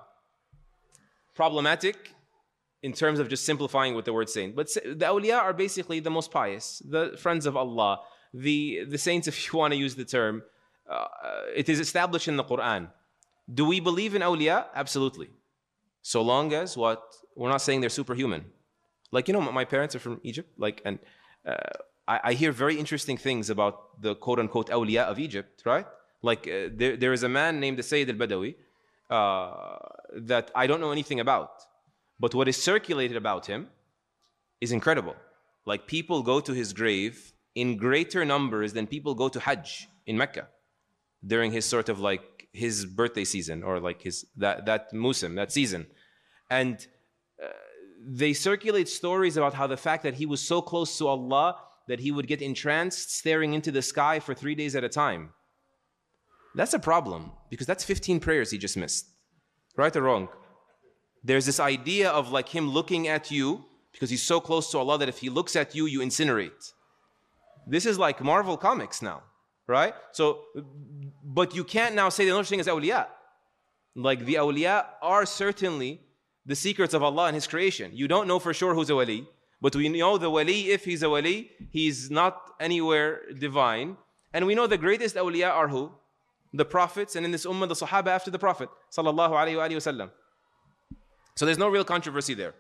problematic in terms of just simplifying with the word saint. But the awliya are basically the most pious, the friends of Allah, the, the saints, if you want to use the term. Uh, it is established in the Quran. Do we believe in awliya? Absolutely. So long as what? We're not saying they're superhuman. Like, you know, my parents are from Egypt, like, and uh, I, I hear very interesting things about the quote-unquote awliya of Egypt, right? Like, uh, there, there is a man named the Sayyid al-Badawi uh, that I don't know anything about. But what is circulated about him is incredible. Like, people go to his grave in greater numbers than people go to Hajj in Mecca during his sort of like his birthday season, or like his that that musim, that season. And uh, they circulate stories about how the fact that he was so close to Allah that he would get entranced staring into the sky for three days at a time. That's a problem, because that's fifteen prayers he just missed. Right or wrong? There's this idea of like him looking at you because he's so close to Allah that if he looks at you, you incinerate. This is like Marvel Comics now, right? So, but you can't now say the other thing is awliya. Like the awliya are certainly the secrets of Allah and His creation. You don't know for sure who's a wali, but we know the wali, if he's a wali, he's not anywhere divine. And we know the greatest awliya are who? The prophets, and in this ummah, the sahaba after the prophet, sallallahu alayhi wa sallam. So there's no real controversy there.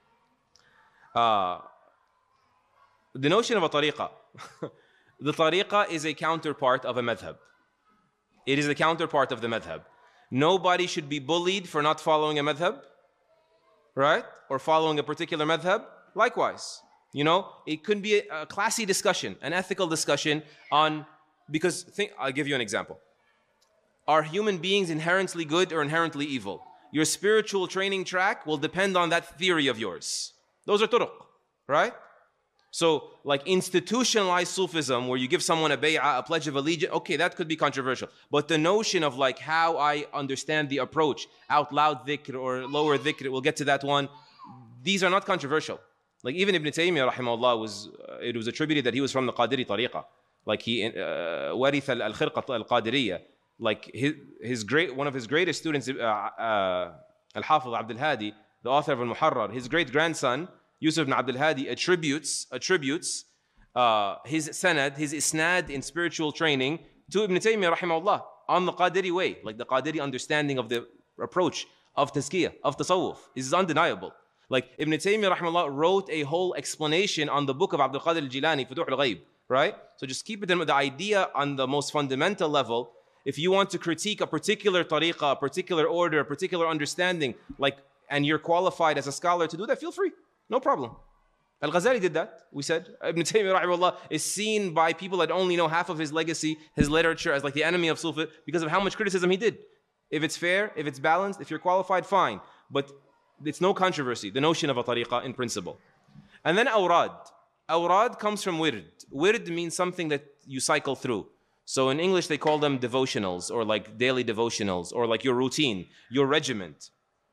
Uh, the notion of a tariqah. The tariqah is a counterpart of a madhab. It is a counterpart of the madhab. Nobody should be bullied for not following a madhab, right? Or following a particular madhab. Likewise, you know, it could be a, a classy discussion, an ethical discussion on, because think, I'll give you an example. Are human beings inherently good or inherently evil? Your spiritual training track will depend on that theory of yours. Those are turuq, right? So, like institutionalized Sufism, where you give someone a bay'ah, a pledge of allegiance, okay, that could be controversial. But the notion of like how I understand the approach, out loud dhikr or lower dhikr, we'll get to that one. These are not controversial. Like even Ibn Taymiyyah, rahimahullah, was, uh, it was attributed that he was from the Qadiri tariqah. Like he, warith al-khirqa al-Qadiriyah. Like his, his great, one of his greatest students, uh, uh, Al-Hafiz Abdul Hadi, the author of Al-Muharrar, his great grandson, Yusuf ibn Abdul Hadi, attributes, attributes uh, his sanad, his isnad in spiritual training to Ibn Taymiyyah rahimahullah on the Qadiri way, like the Qadiri understanding of the approach of tazkiyah, of tasawwuf. This is undeniable. Like Ibn Taymiyyah rahimahullah wrote a whole explanation on the book of Abdul Qadir al-Jilani, Futuh al-Ghayb, right? So just keep it in the idea on the most fundamental level. If you want to critique a particular tariqah, a particular order, a particular understanding, like, and you're qualified as a scholar to do that, feel free. No problem. Al-Ghazali did that. We said Ibn Taymiyyah rahimahullah is seen by people that only know half of his legacy, his literature, as like the enemy of Sufi because of how much criticism he did. If it's fair, if it's balanced, if you're qualified, fine. But it's no controversy, the notion of a tariqah in principle. And then awrad. Awrad comes from wird. Wird means something that you cycle through. So in English, they call them devotionals, or like daily devotionals, or like your routine, your regiment.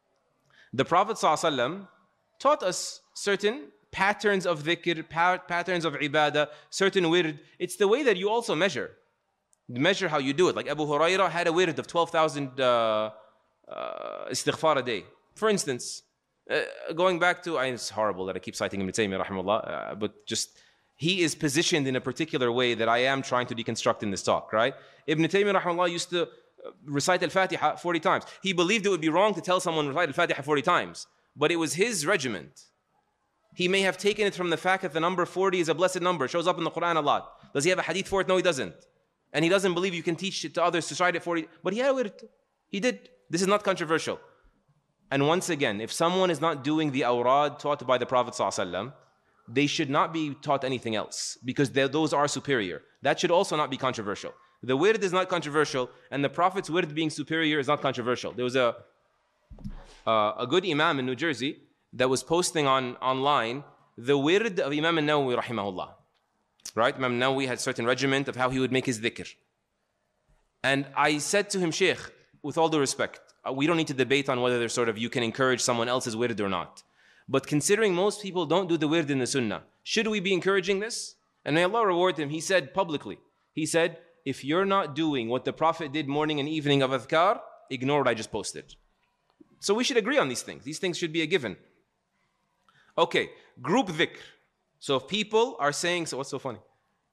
The Prophet ﷺ taught us certain patterns of dhikr, patterns of ibadah, certain wird. It's the way that you also measure. Measure how you do it. Like Abu Hurairah had a wird of twelve thousand uh, uh, istighfar a day. For instance, uh, going back to, I, it's horrible that I keep citing Ibn Taymiyyah rahimahullah, uh, but just, he is positioned in a particular way that I am trying to deconstruct in this talk, right? Ibn Taymiyyah rahimahullah used to recite Al-Fatiha forty times. He believed it would be wrong to tell someone to recite Al-Fatiha forty times, but it was his regiment. He may have taken it from the fact that the number forty is a blessed number. It shows up in the Quran a lot. Does he have a hadith for it? No, he doesn't. And he doesn't believe you can teach it to others to recite it forty, but he had it. He did. This is not controversial. And once again, if someone is not doing the awrad taught by the Prophet ﷺ, they should not be taught anything else, because those are superior. That should also not be controversial. The wird is not controversial, and the Prophet's wird being superior is not controversial. There was a, uh, a good imam in New Jersey that was posting on online the wird of Imam al-Nawawi rahimahullah. Right? Imam al-Nawawi had a certain regiment of how he would make his dhikr. And I said to him, Sheikh, with all due respect, we don't need to debate on whether there's sort of you can encourage someone else's wird or not. But considering most people don't do the wird in the sunnah, should we be encouraging this? And may Allah reward him, he said publicly, he said, if you're not doing what the Prophet did morning and evening of adhkar, ignore what I just posted. So we should agree on these things. These things should be a given. Okay, group dhikr. So if people are saying, so what's so funny?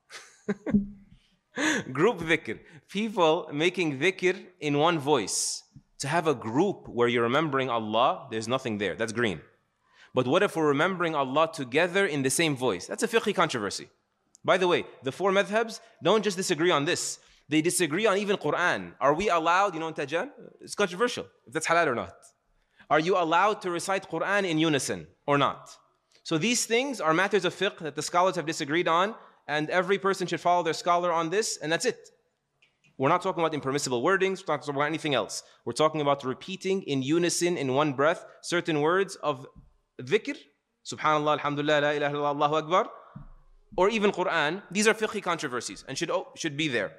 Group dhikr. People making dhikr in one voice. To have a group where you're remembering Allah, there's nothing there. That's green. But what if we're remembering Allah together in the same voice? That's a fiqhi controversy. By the way, the four madhabs don't just disagree on this. They disagree on even Quran. Are we allowed, you know, in Tajan? It's controversial, if that's halal or not. Are you allowed to recite Quran in unison or not? So these things are matters of fiqh that the scholars have disagreed on, and every person should follow their scholar on this, and that's it. We're not talking about impermissible wordings, we're not talking about anything else. We're talking about repeating in unison, in one breath, certain words of dhikr, subhanallah, alhamdulillah, la ilaha illallah, Allahu Akbar, or even Quran. These are fiqhi controversies and should, oh, should be there.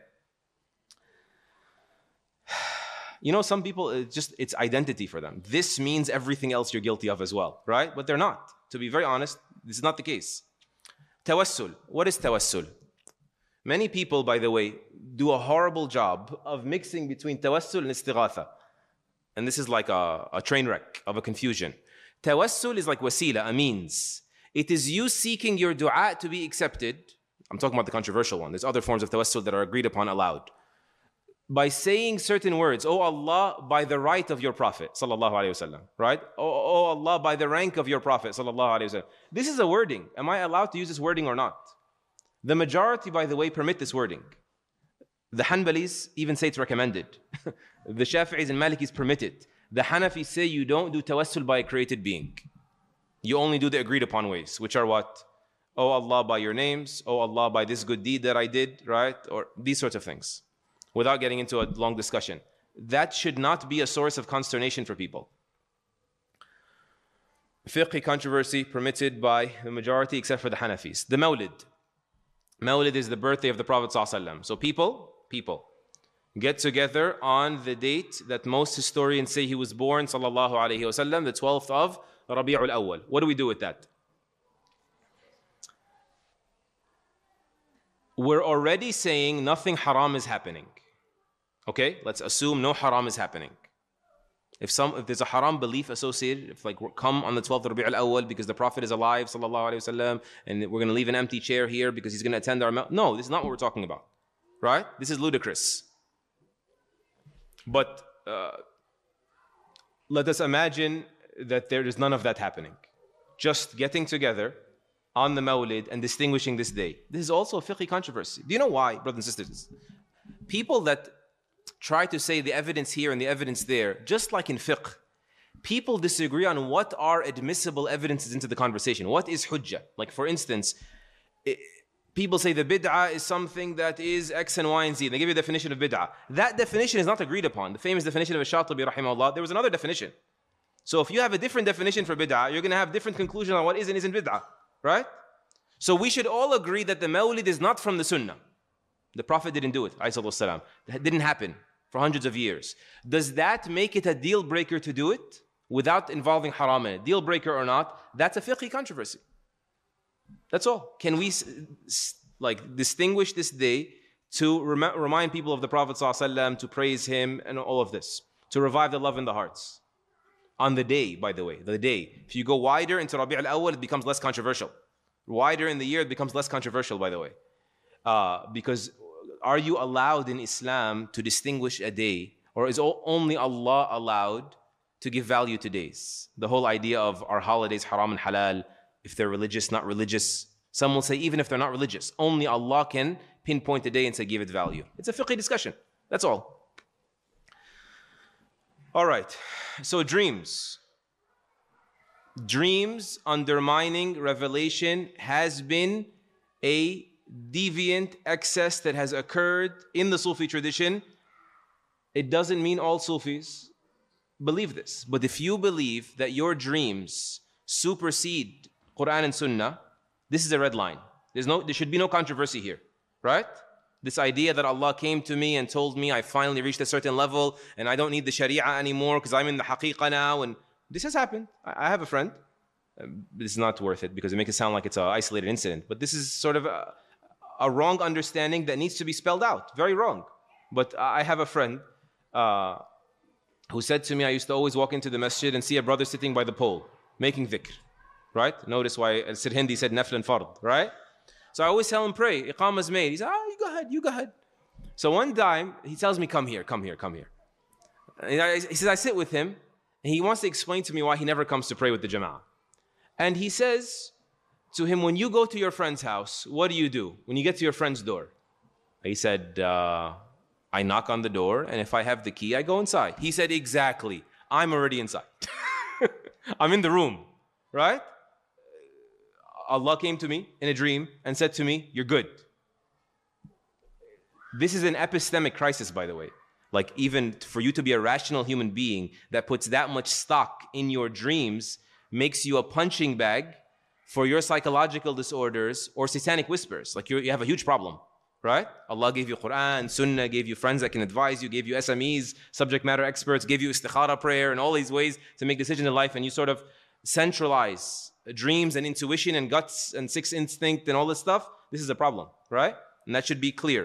You know, some people, it's just, it's identity for them. This means everything else you're guilty of as well, right? But they're not. To be very honest, this is not the case. Tawassul. What is tawassul? Many people, by the way, do a horrible job of mixing between tawassul and istighatha. And this is like a, a train wreck of a confusion. Tawassul is like wasila, a means. It is you seeking your dua to be accepted. I'm talking about the controversial one. There's other forms of tawassul that are agreed upon, allowed. By saying certain words, oh Allah, by the right of your Prophet, sallallahu alaihi wasallam, right? Oh, oh Allah, by the rank of your Prophet, sallallahu alaihi wasallam. This is a wording. Am I allowed to use this wording or not? The majority, by the way, permit this wording. The Hanbalis even say it's recommended. The Shafi'is and Malikis permit it. The Hanafis say you don't do tawassul by a created being. You only do the agreed upon ways, which are what? Oh Allah, by your names. Oh Allah, by this good deed that I did, right? Or these sorts of things. Without getting into a long discussion. That should not be a source of consternation for people. Fiqhi controversy permitted by the majority except for the Hanafis. The Mawlid. Mawlid is the birthday of the Prophet ﷺ. So people, people, get together on the date that most historians say he was born, sallallahu alaihi wasallam, the twelfth of Rabi'ul Awwal. What do we do with that? We're already saying nothing haram is happening. Okay, let's assume no haram is happening. If some, if there's a haram belief associated, if like we're come on the twelfth of Rabi'ul Awwal because the Prophet is alive, sallallahu alaihi wasallam, and we're going to leave an empty chair here because he's going to attend our... No, this is not what we're talking about. Right? This is ludicrous. But uh, let us imagine that there is none of that happening. Just getting together on the Mawlid and distinguishing this day. This is also a fiqhi controversy. Do you know why, brothers and sisters? People that try to say the evidence here and the evidence there, just like in fiqh, people disagree on what are admissible evidences into the conversation. What is hujjah? Like for instance, it, people say the bid'ah is something that is X and Y and Z. They give you a definition of bid'ah. That definition is not agreed upon. The famous definition of Ash-Shatibi rahimahullah, there was another definition. So if you have a different definition for bid'ah, you're going to have different conclusion on what is and isn't bid'ah. Right? So we should all agree that the Mawlid is not from the Sunnah. The Prophet didn't do it, alayhi salatu. That didn't happen for hundreds of years. Does that make it a deal breaker to do it without involving haram in it? Deal breaker or not, that's a fiqhi controversy. That's all. Can we like distinguish this day to rem- remind people of the Prophet ﷺ, to praise him and all of this, to revive the love in the hearts? On the day, by the way, the day. If you go wider into Rabi'ul Awwal, it becomes less controversial. Wider in the year, it becomes less controversial, by the way. Uh, because are you allowed in Islam to distinguish a day, or is only Allah allowed to give value to days? The whole idea of our holidays, haram and halal, if they're religious, not religious. Some will say even if they're not religious, only Allah can pinpoint a day and say give it value. It's a fiqhi discussion. That's all. All right. So dreams. Dreams undermining revelation has been a deviant excess that has occurred in the Sufi tradition. It doesn't mean all Sufis believe this. But if you believe that your dreams supersede Quran and Sunnah, this is a red line. There's no, there should be no controversy here, right? This idea that Allah came to me and told me I finally reached a certain level and I don't need the Sharia anymore because I'm in the haqiqah now. And this has happened. I have a friend. This is not worth it because it makes it sound like it's an isolated incident. But this is sort of a, a wrong understanding that needs to be spelled out. Very wrong. But I have a friend uh, who said to me, I used to always walk into the masjid and see a brother sitting by the pole, making dhikr. Right? Notice why Sirhindi said nafl and fard, right? So I always tell him, pray. Iqamah's made. He said, oh, you go ahead, you go ahead. So one time, he tells me, come here, come here, come here. And I, he says, I sit with him, and he wants to explain to me why he never comes to pray with the jama'ah. And he says to him, when you go to your friend's house, what do you do when you get to your friend's door? He said, uh, I knock on the door, and if I have the key, I go inside. He said, exactly. I'm already inside. I'm in the room, right? Allah came to me in a dream and said to me, you're good. This is an epistemic crisis, by the way. Like even for you to be a rational human being that puts that much stock in your dreams makes you a punching bag for your psychological disorders or satanic whispers. Like you have a huge problem, right? Allah gave you Quran, Sunnah, gave you friends that can advise you, gave you S M Es, subject matter experts, gave you istikhara prayer and all these ways to make decisions in life, and you sort of centralize dreams and intuition and guts and sixth instinct and all this stuff. This is a problem, right? And that should be clear.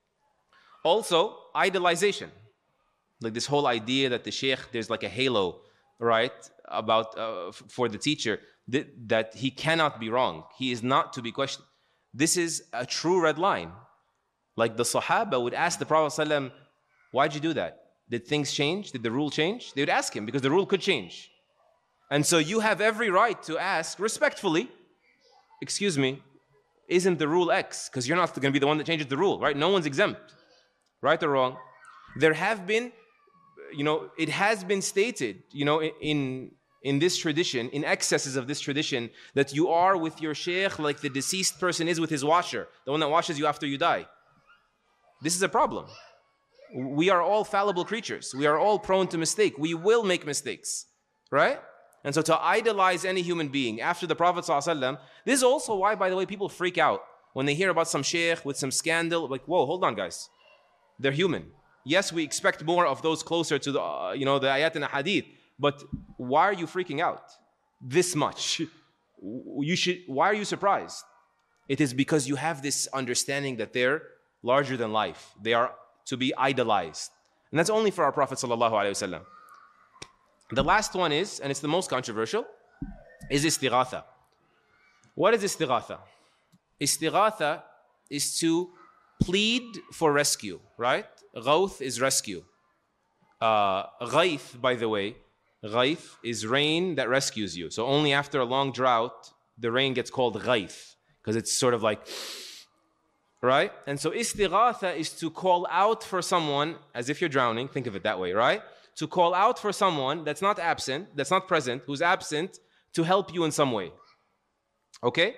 Also, idolization. Like this whole idea that the sheikh, there's like a halo, right, about uh, f- for the teacher, th- that he cannot be wrong. He is not to be questioned. This is a true red line. Like the Sahaba would ask the Prophet ﷺ, why'd you do that? Did things change? Did the rule change? They would ask him because the rule could change. And so you have every right to ask respectfully, excuse me, isn't the rule X? Because you're not going to be the one that changes the rule, right? No one's exempt, right or wrong. There have been, you know, it has been stated, you know, in, in this tradition, in excesses of this tradition, that you are with your sheikh like the deceased person is with his washer, the one that washes you after you die. This is a problem. We are all fallible creatures. We are all prone to mistake. We will make mistakes, right? And so to idolize any human being after the Prophet ﷺ, this is also why, by the way, people freak out when they hear about some sheikh with some scandal. Like, whoa, hold on, guys. They're human. Yes, we expect more of those closer to the, uh, you know, the ayat and the hadith. But why are you freaking out this much? You should. Why are you surprised? It is because you have this understanding that they're larger than life. They are to be idolized. And that's only for our Prophet ﷺ. The last one is, and it's the most controversial, is istighatha. What is istighatha? Istighatha is to plead for rescue, right? Ghawth is rescue. Uh, Ghayth, by the way, Ghayth is rain that rescues you. So only after a long drought, the rain gets called Ghayth, because it's sort of like, right? And so istighatha is to call out for someone as if you're drowning. Think of it that way, right? To call out for someone that's not absent, that's not present, who's absent, to help you in some way. Okay?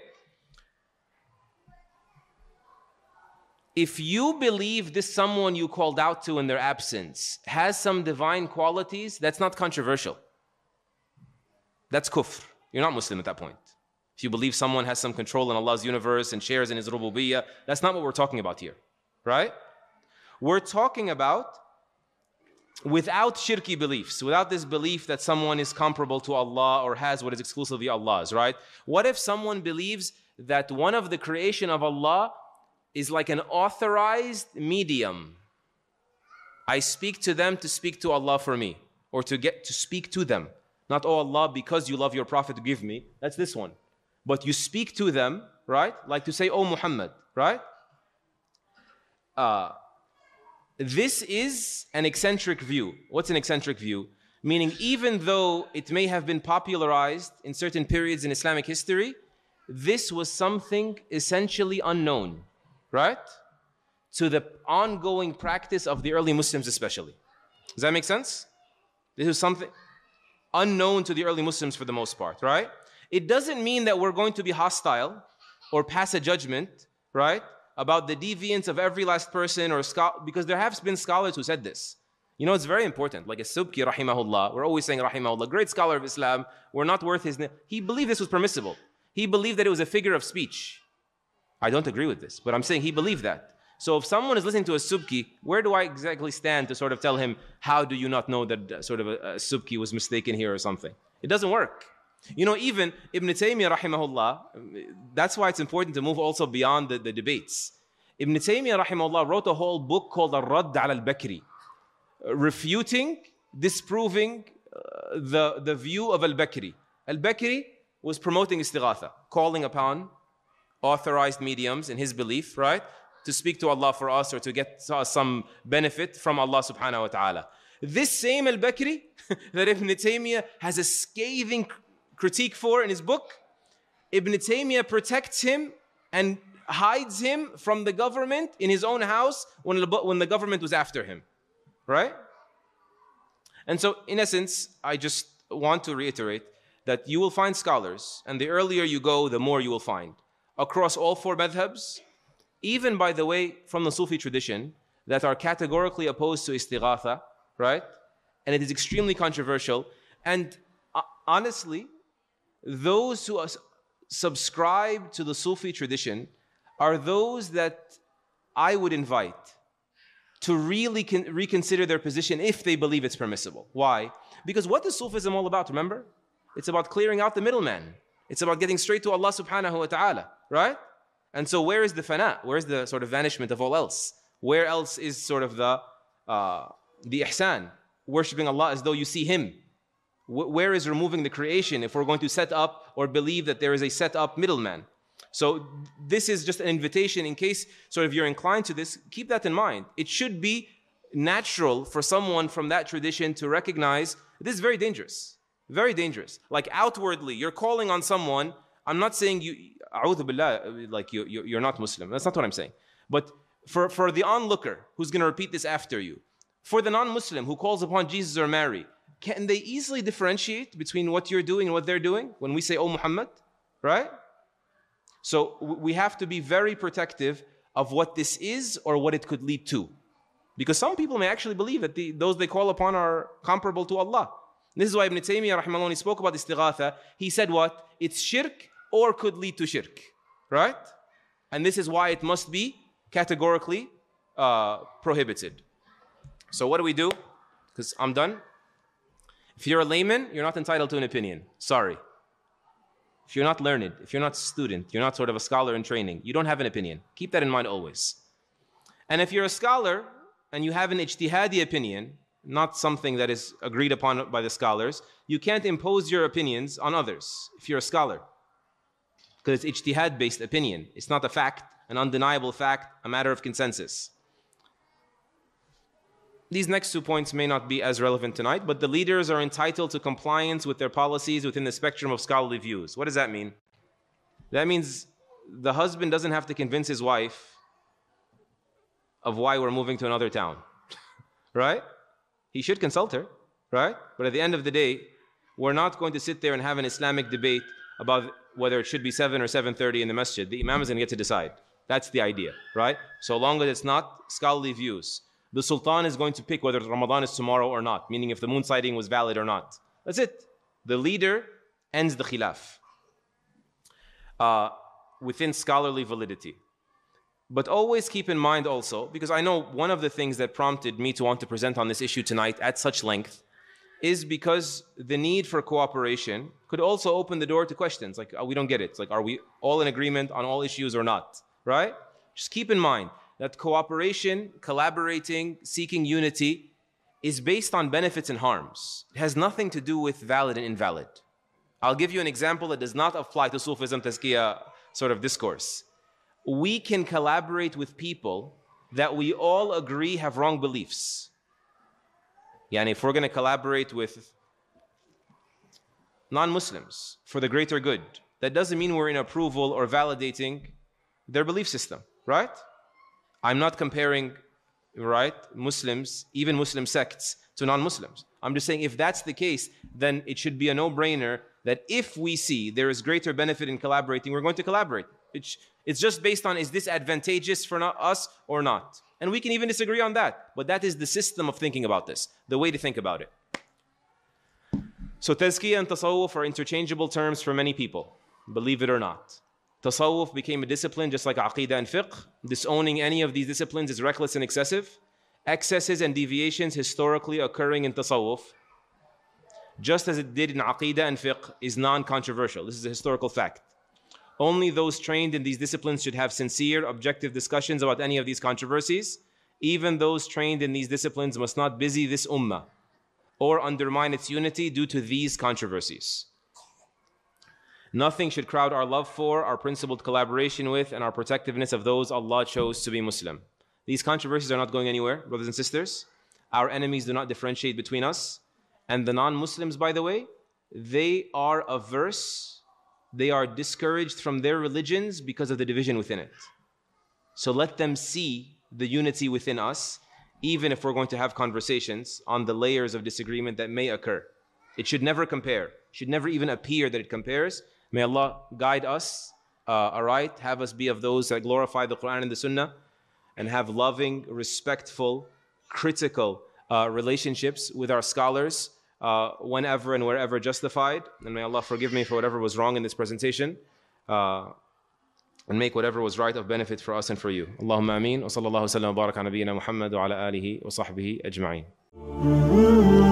If you believe this someone you called out to in their absence has some divine qualities, that's not controversial. That's kufr. You're not Muslim at that point. If you believe someone has some control in Allah's universe and shares in His rububiyyah, that's not what we're talking about here. Right? We're talking about without shirky beliefs, without this belief that someone is comparable to Allah or has what is exclusively Allah's, right? What if someone believes that one of the creation of Allah is like an authorized medium? I speak to them to speak to Allah for me, or to get to speak to them. Not, oh Allah, because you love your Prophet, give me. That's this one. But you speak to them, right? Like to say, oh Muhammad, right? Uh, This is an eccentric view. What's an eccentric view? Meaning, even though it may have been popularized in certain periods in Islamic history, this was something essentially unknown, right? To the ongoing practice of the early Muslims especially. Does that make sense? This is something unknown to the early Muslims for the most part, right? It doesn't mean that we're going to be hostile or pass a judgment, right, about the deviance of every last person, or scho- because there have been scholars who said this. You know, it's very important. Like a Subki, rahimahullah, we're always saying rahimahullah, great scholar of Islam, we're not worth his name. He believed this was permissible. He believed that it was a figure of speech. I don't agree with this, but I'm saying he believed that. So if someone is listening to a Subki, where do I exactly stand to sort of tell him, how do you not know that uh, sort of a, a Subki was mistaken here or something? It doesn't work. You know, even Ibn Taymiyyah, rahimahullah, that's why it's important to move also beyond the, the debates. Ibn Taymiyyah, rahimahullah, wrote a whole book called Al-Radd al al-Bakri, refuting, disproving uh, the, the view of Al-Bakri. Al-Bakri was promoting istighatha, calling upon authorized mediums in his belief, right? To speak to Allah for us or to get some benefit from Allah subhanahu wa ta'ala. This same Al-Bakri that Ibn Taymiyyah has a scathing critique for in his book, Ibn Taymiyyah protects him and hides him from the government in his own house when the, when the government was after him. Right? And so, in essence, I just want to reiterate that you will find scholars, and the earlier you go, the more you will find, across all four madhabs, even, by the way, from the Sufi tradition, that are categorically opposed to istighatha, right? And it is extremely controversial. And uh, honestly, those who subscribe to the Sufi tradition are those that I would invite to really con- reconsider their position if they believe it's permissible. Why? Because what is Sufism all about, remember? It's about clearing out the middleman. It's about getting straight to Allah subhanahu wa ta'ala, right? And so where is the fana? Where is the sort of vanishment of all else? Where else is sort of the uh, the ihsan? Worshipping Allah as though you see Him. W- where is removing the creation if we're going to set up or believe that there is a set up middleman? So this is just an invitation in case sort of you're inclined to this, keep that in mind. It should be natural for someone from that tradition to recognize this is very dangerous. Very dangerous. Like outwardly, you're calling on someone. I'm not saying you, a'udhu billah, like you, you, you're not Muslim. That's not what I'm saying. But for, for the onlooker who's going to repeat this after you, for the non-Muslim who calls upon Jesus or Mary, can they easily differentiate between what you're doing and what they're doing when we say, oh Muhammad, right? So we have to be very protective of what this is or what it could lead to. Because some people may actually believe that the, those they call upon are comparable to Allah. This is why Ibn Taymiyyah, rahimahullah, when he spoke about istighatha, he said what? It's shirk or could lead to shirk, right? And this is why it must be categorically uh, prohibited. So what do we do? Because I'm done. If you're a layman, you're not entitled to an opinion. Sorry. If you're not learned, if you're not a student, you're not sort of a scholar in training, you don't have an opinion. Keep that in mind always. And if you're a scholar and you have an ijtihadi opinion, not something that is agreed upon by the scholars, you can't impose your opinions on others if you're a scholar. Because it's ijtihad-based opinion. It's not a fact, an undeniable fact, a matter of consensus. These next two points may not be as relevant tonight, but the leaders are entitled to compliance with their policies within the spectrum of scholarly views. What does that mean? That means the husband doesn't have to convince his wife of why we're moving to another town, right? He should consult her, right? But at the end of the day, we're not going to sit there and have an Islamic debate about whether it should be seven or seven thirty in the masjid. The imam is going to get to decide. That's the idea, right? So long as it's not scholarly views. The sultan is going to pick whether Ramadan is tomorrow or not, meaning if the moon sighting was valid or not. That's it. The leader ends the khilaf uh, within scholarly validity. But always keep in mind also, because I know one of the things that prompted me to want to present on this issue tonight at such length is because the need for cooperation could also open the door to questions like, oh, we don't get it. It's like, are we all in agreement on all issues or not, right? Just keep in mind that cooperation, collaborating, seeking unity is based on benefits and harms. It has nothing to do with valid and invalid. I'll give you an example that does not apply to Sufism, Tazkiyah sort of discourse. We can collaborate with people that we all agree have wrong beliefs. Yani if we're going to collaborate with non-Muslims for the greater good, that doesn't mean we're in approval or validating their belief system, right? I'm not comparing, right, Muslims, even Muslim sects, to non-Muslims. I'm just saying if that's the case, then it should be a no-brainer that if we see there is greater benefit in collaborating, we're going to collaborate. It's, it's just based on, is this advantageous for not us or not? And we can even disagree on that. But that is the system of thinking about this, the way to think about it. So tazkiyah and tasawwuf are interchangeable terms for many people, believe it or not. Tasawwuf became a discipline just like aqidah and fiqh. Disowning any of these disciplines is reckless and excessive. Excesses and deviations historically occurring in tasawwuf, just as it did in aqidah and fiqh, is non-controversial. This is a historical fact. Only those trained in these disciplines should have sincere, objective discussions about any of these controversies. Even those trained in these disciplines must not busy this ummah or undermine its unity due to these controversies. Nothing should crowd our love for, our principled collaboration with, and our protectiveness of those Allah chose to be Muslim. These controversies are not going anywhere, brothers and sisters. Our enemies do not differentiate between us. And the non-Muslims, by the way, they are averse, they are discouraged from their religions because of the division within it. So let them see the unity within us, even if we're going to have conversations on the layers of disagreement that may occur. It should never compare. It should never even appear that it compares. May Allah guide us, uh, all right? Have us be of those that glorify the Quran and the Sunnah and have loving, respectful, critical uh, relationships with our scholars uh, whenever and wherever justified. And may Allah forgive me for whatever was wrong in this presentation uh, and make whatever was right of benefit for us and for you. Allahumma ameen. Wa sallallahu sallam wa baraka ala nabiyyina Muhammad wa ala alihi wa sahbihi ajma'in.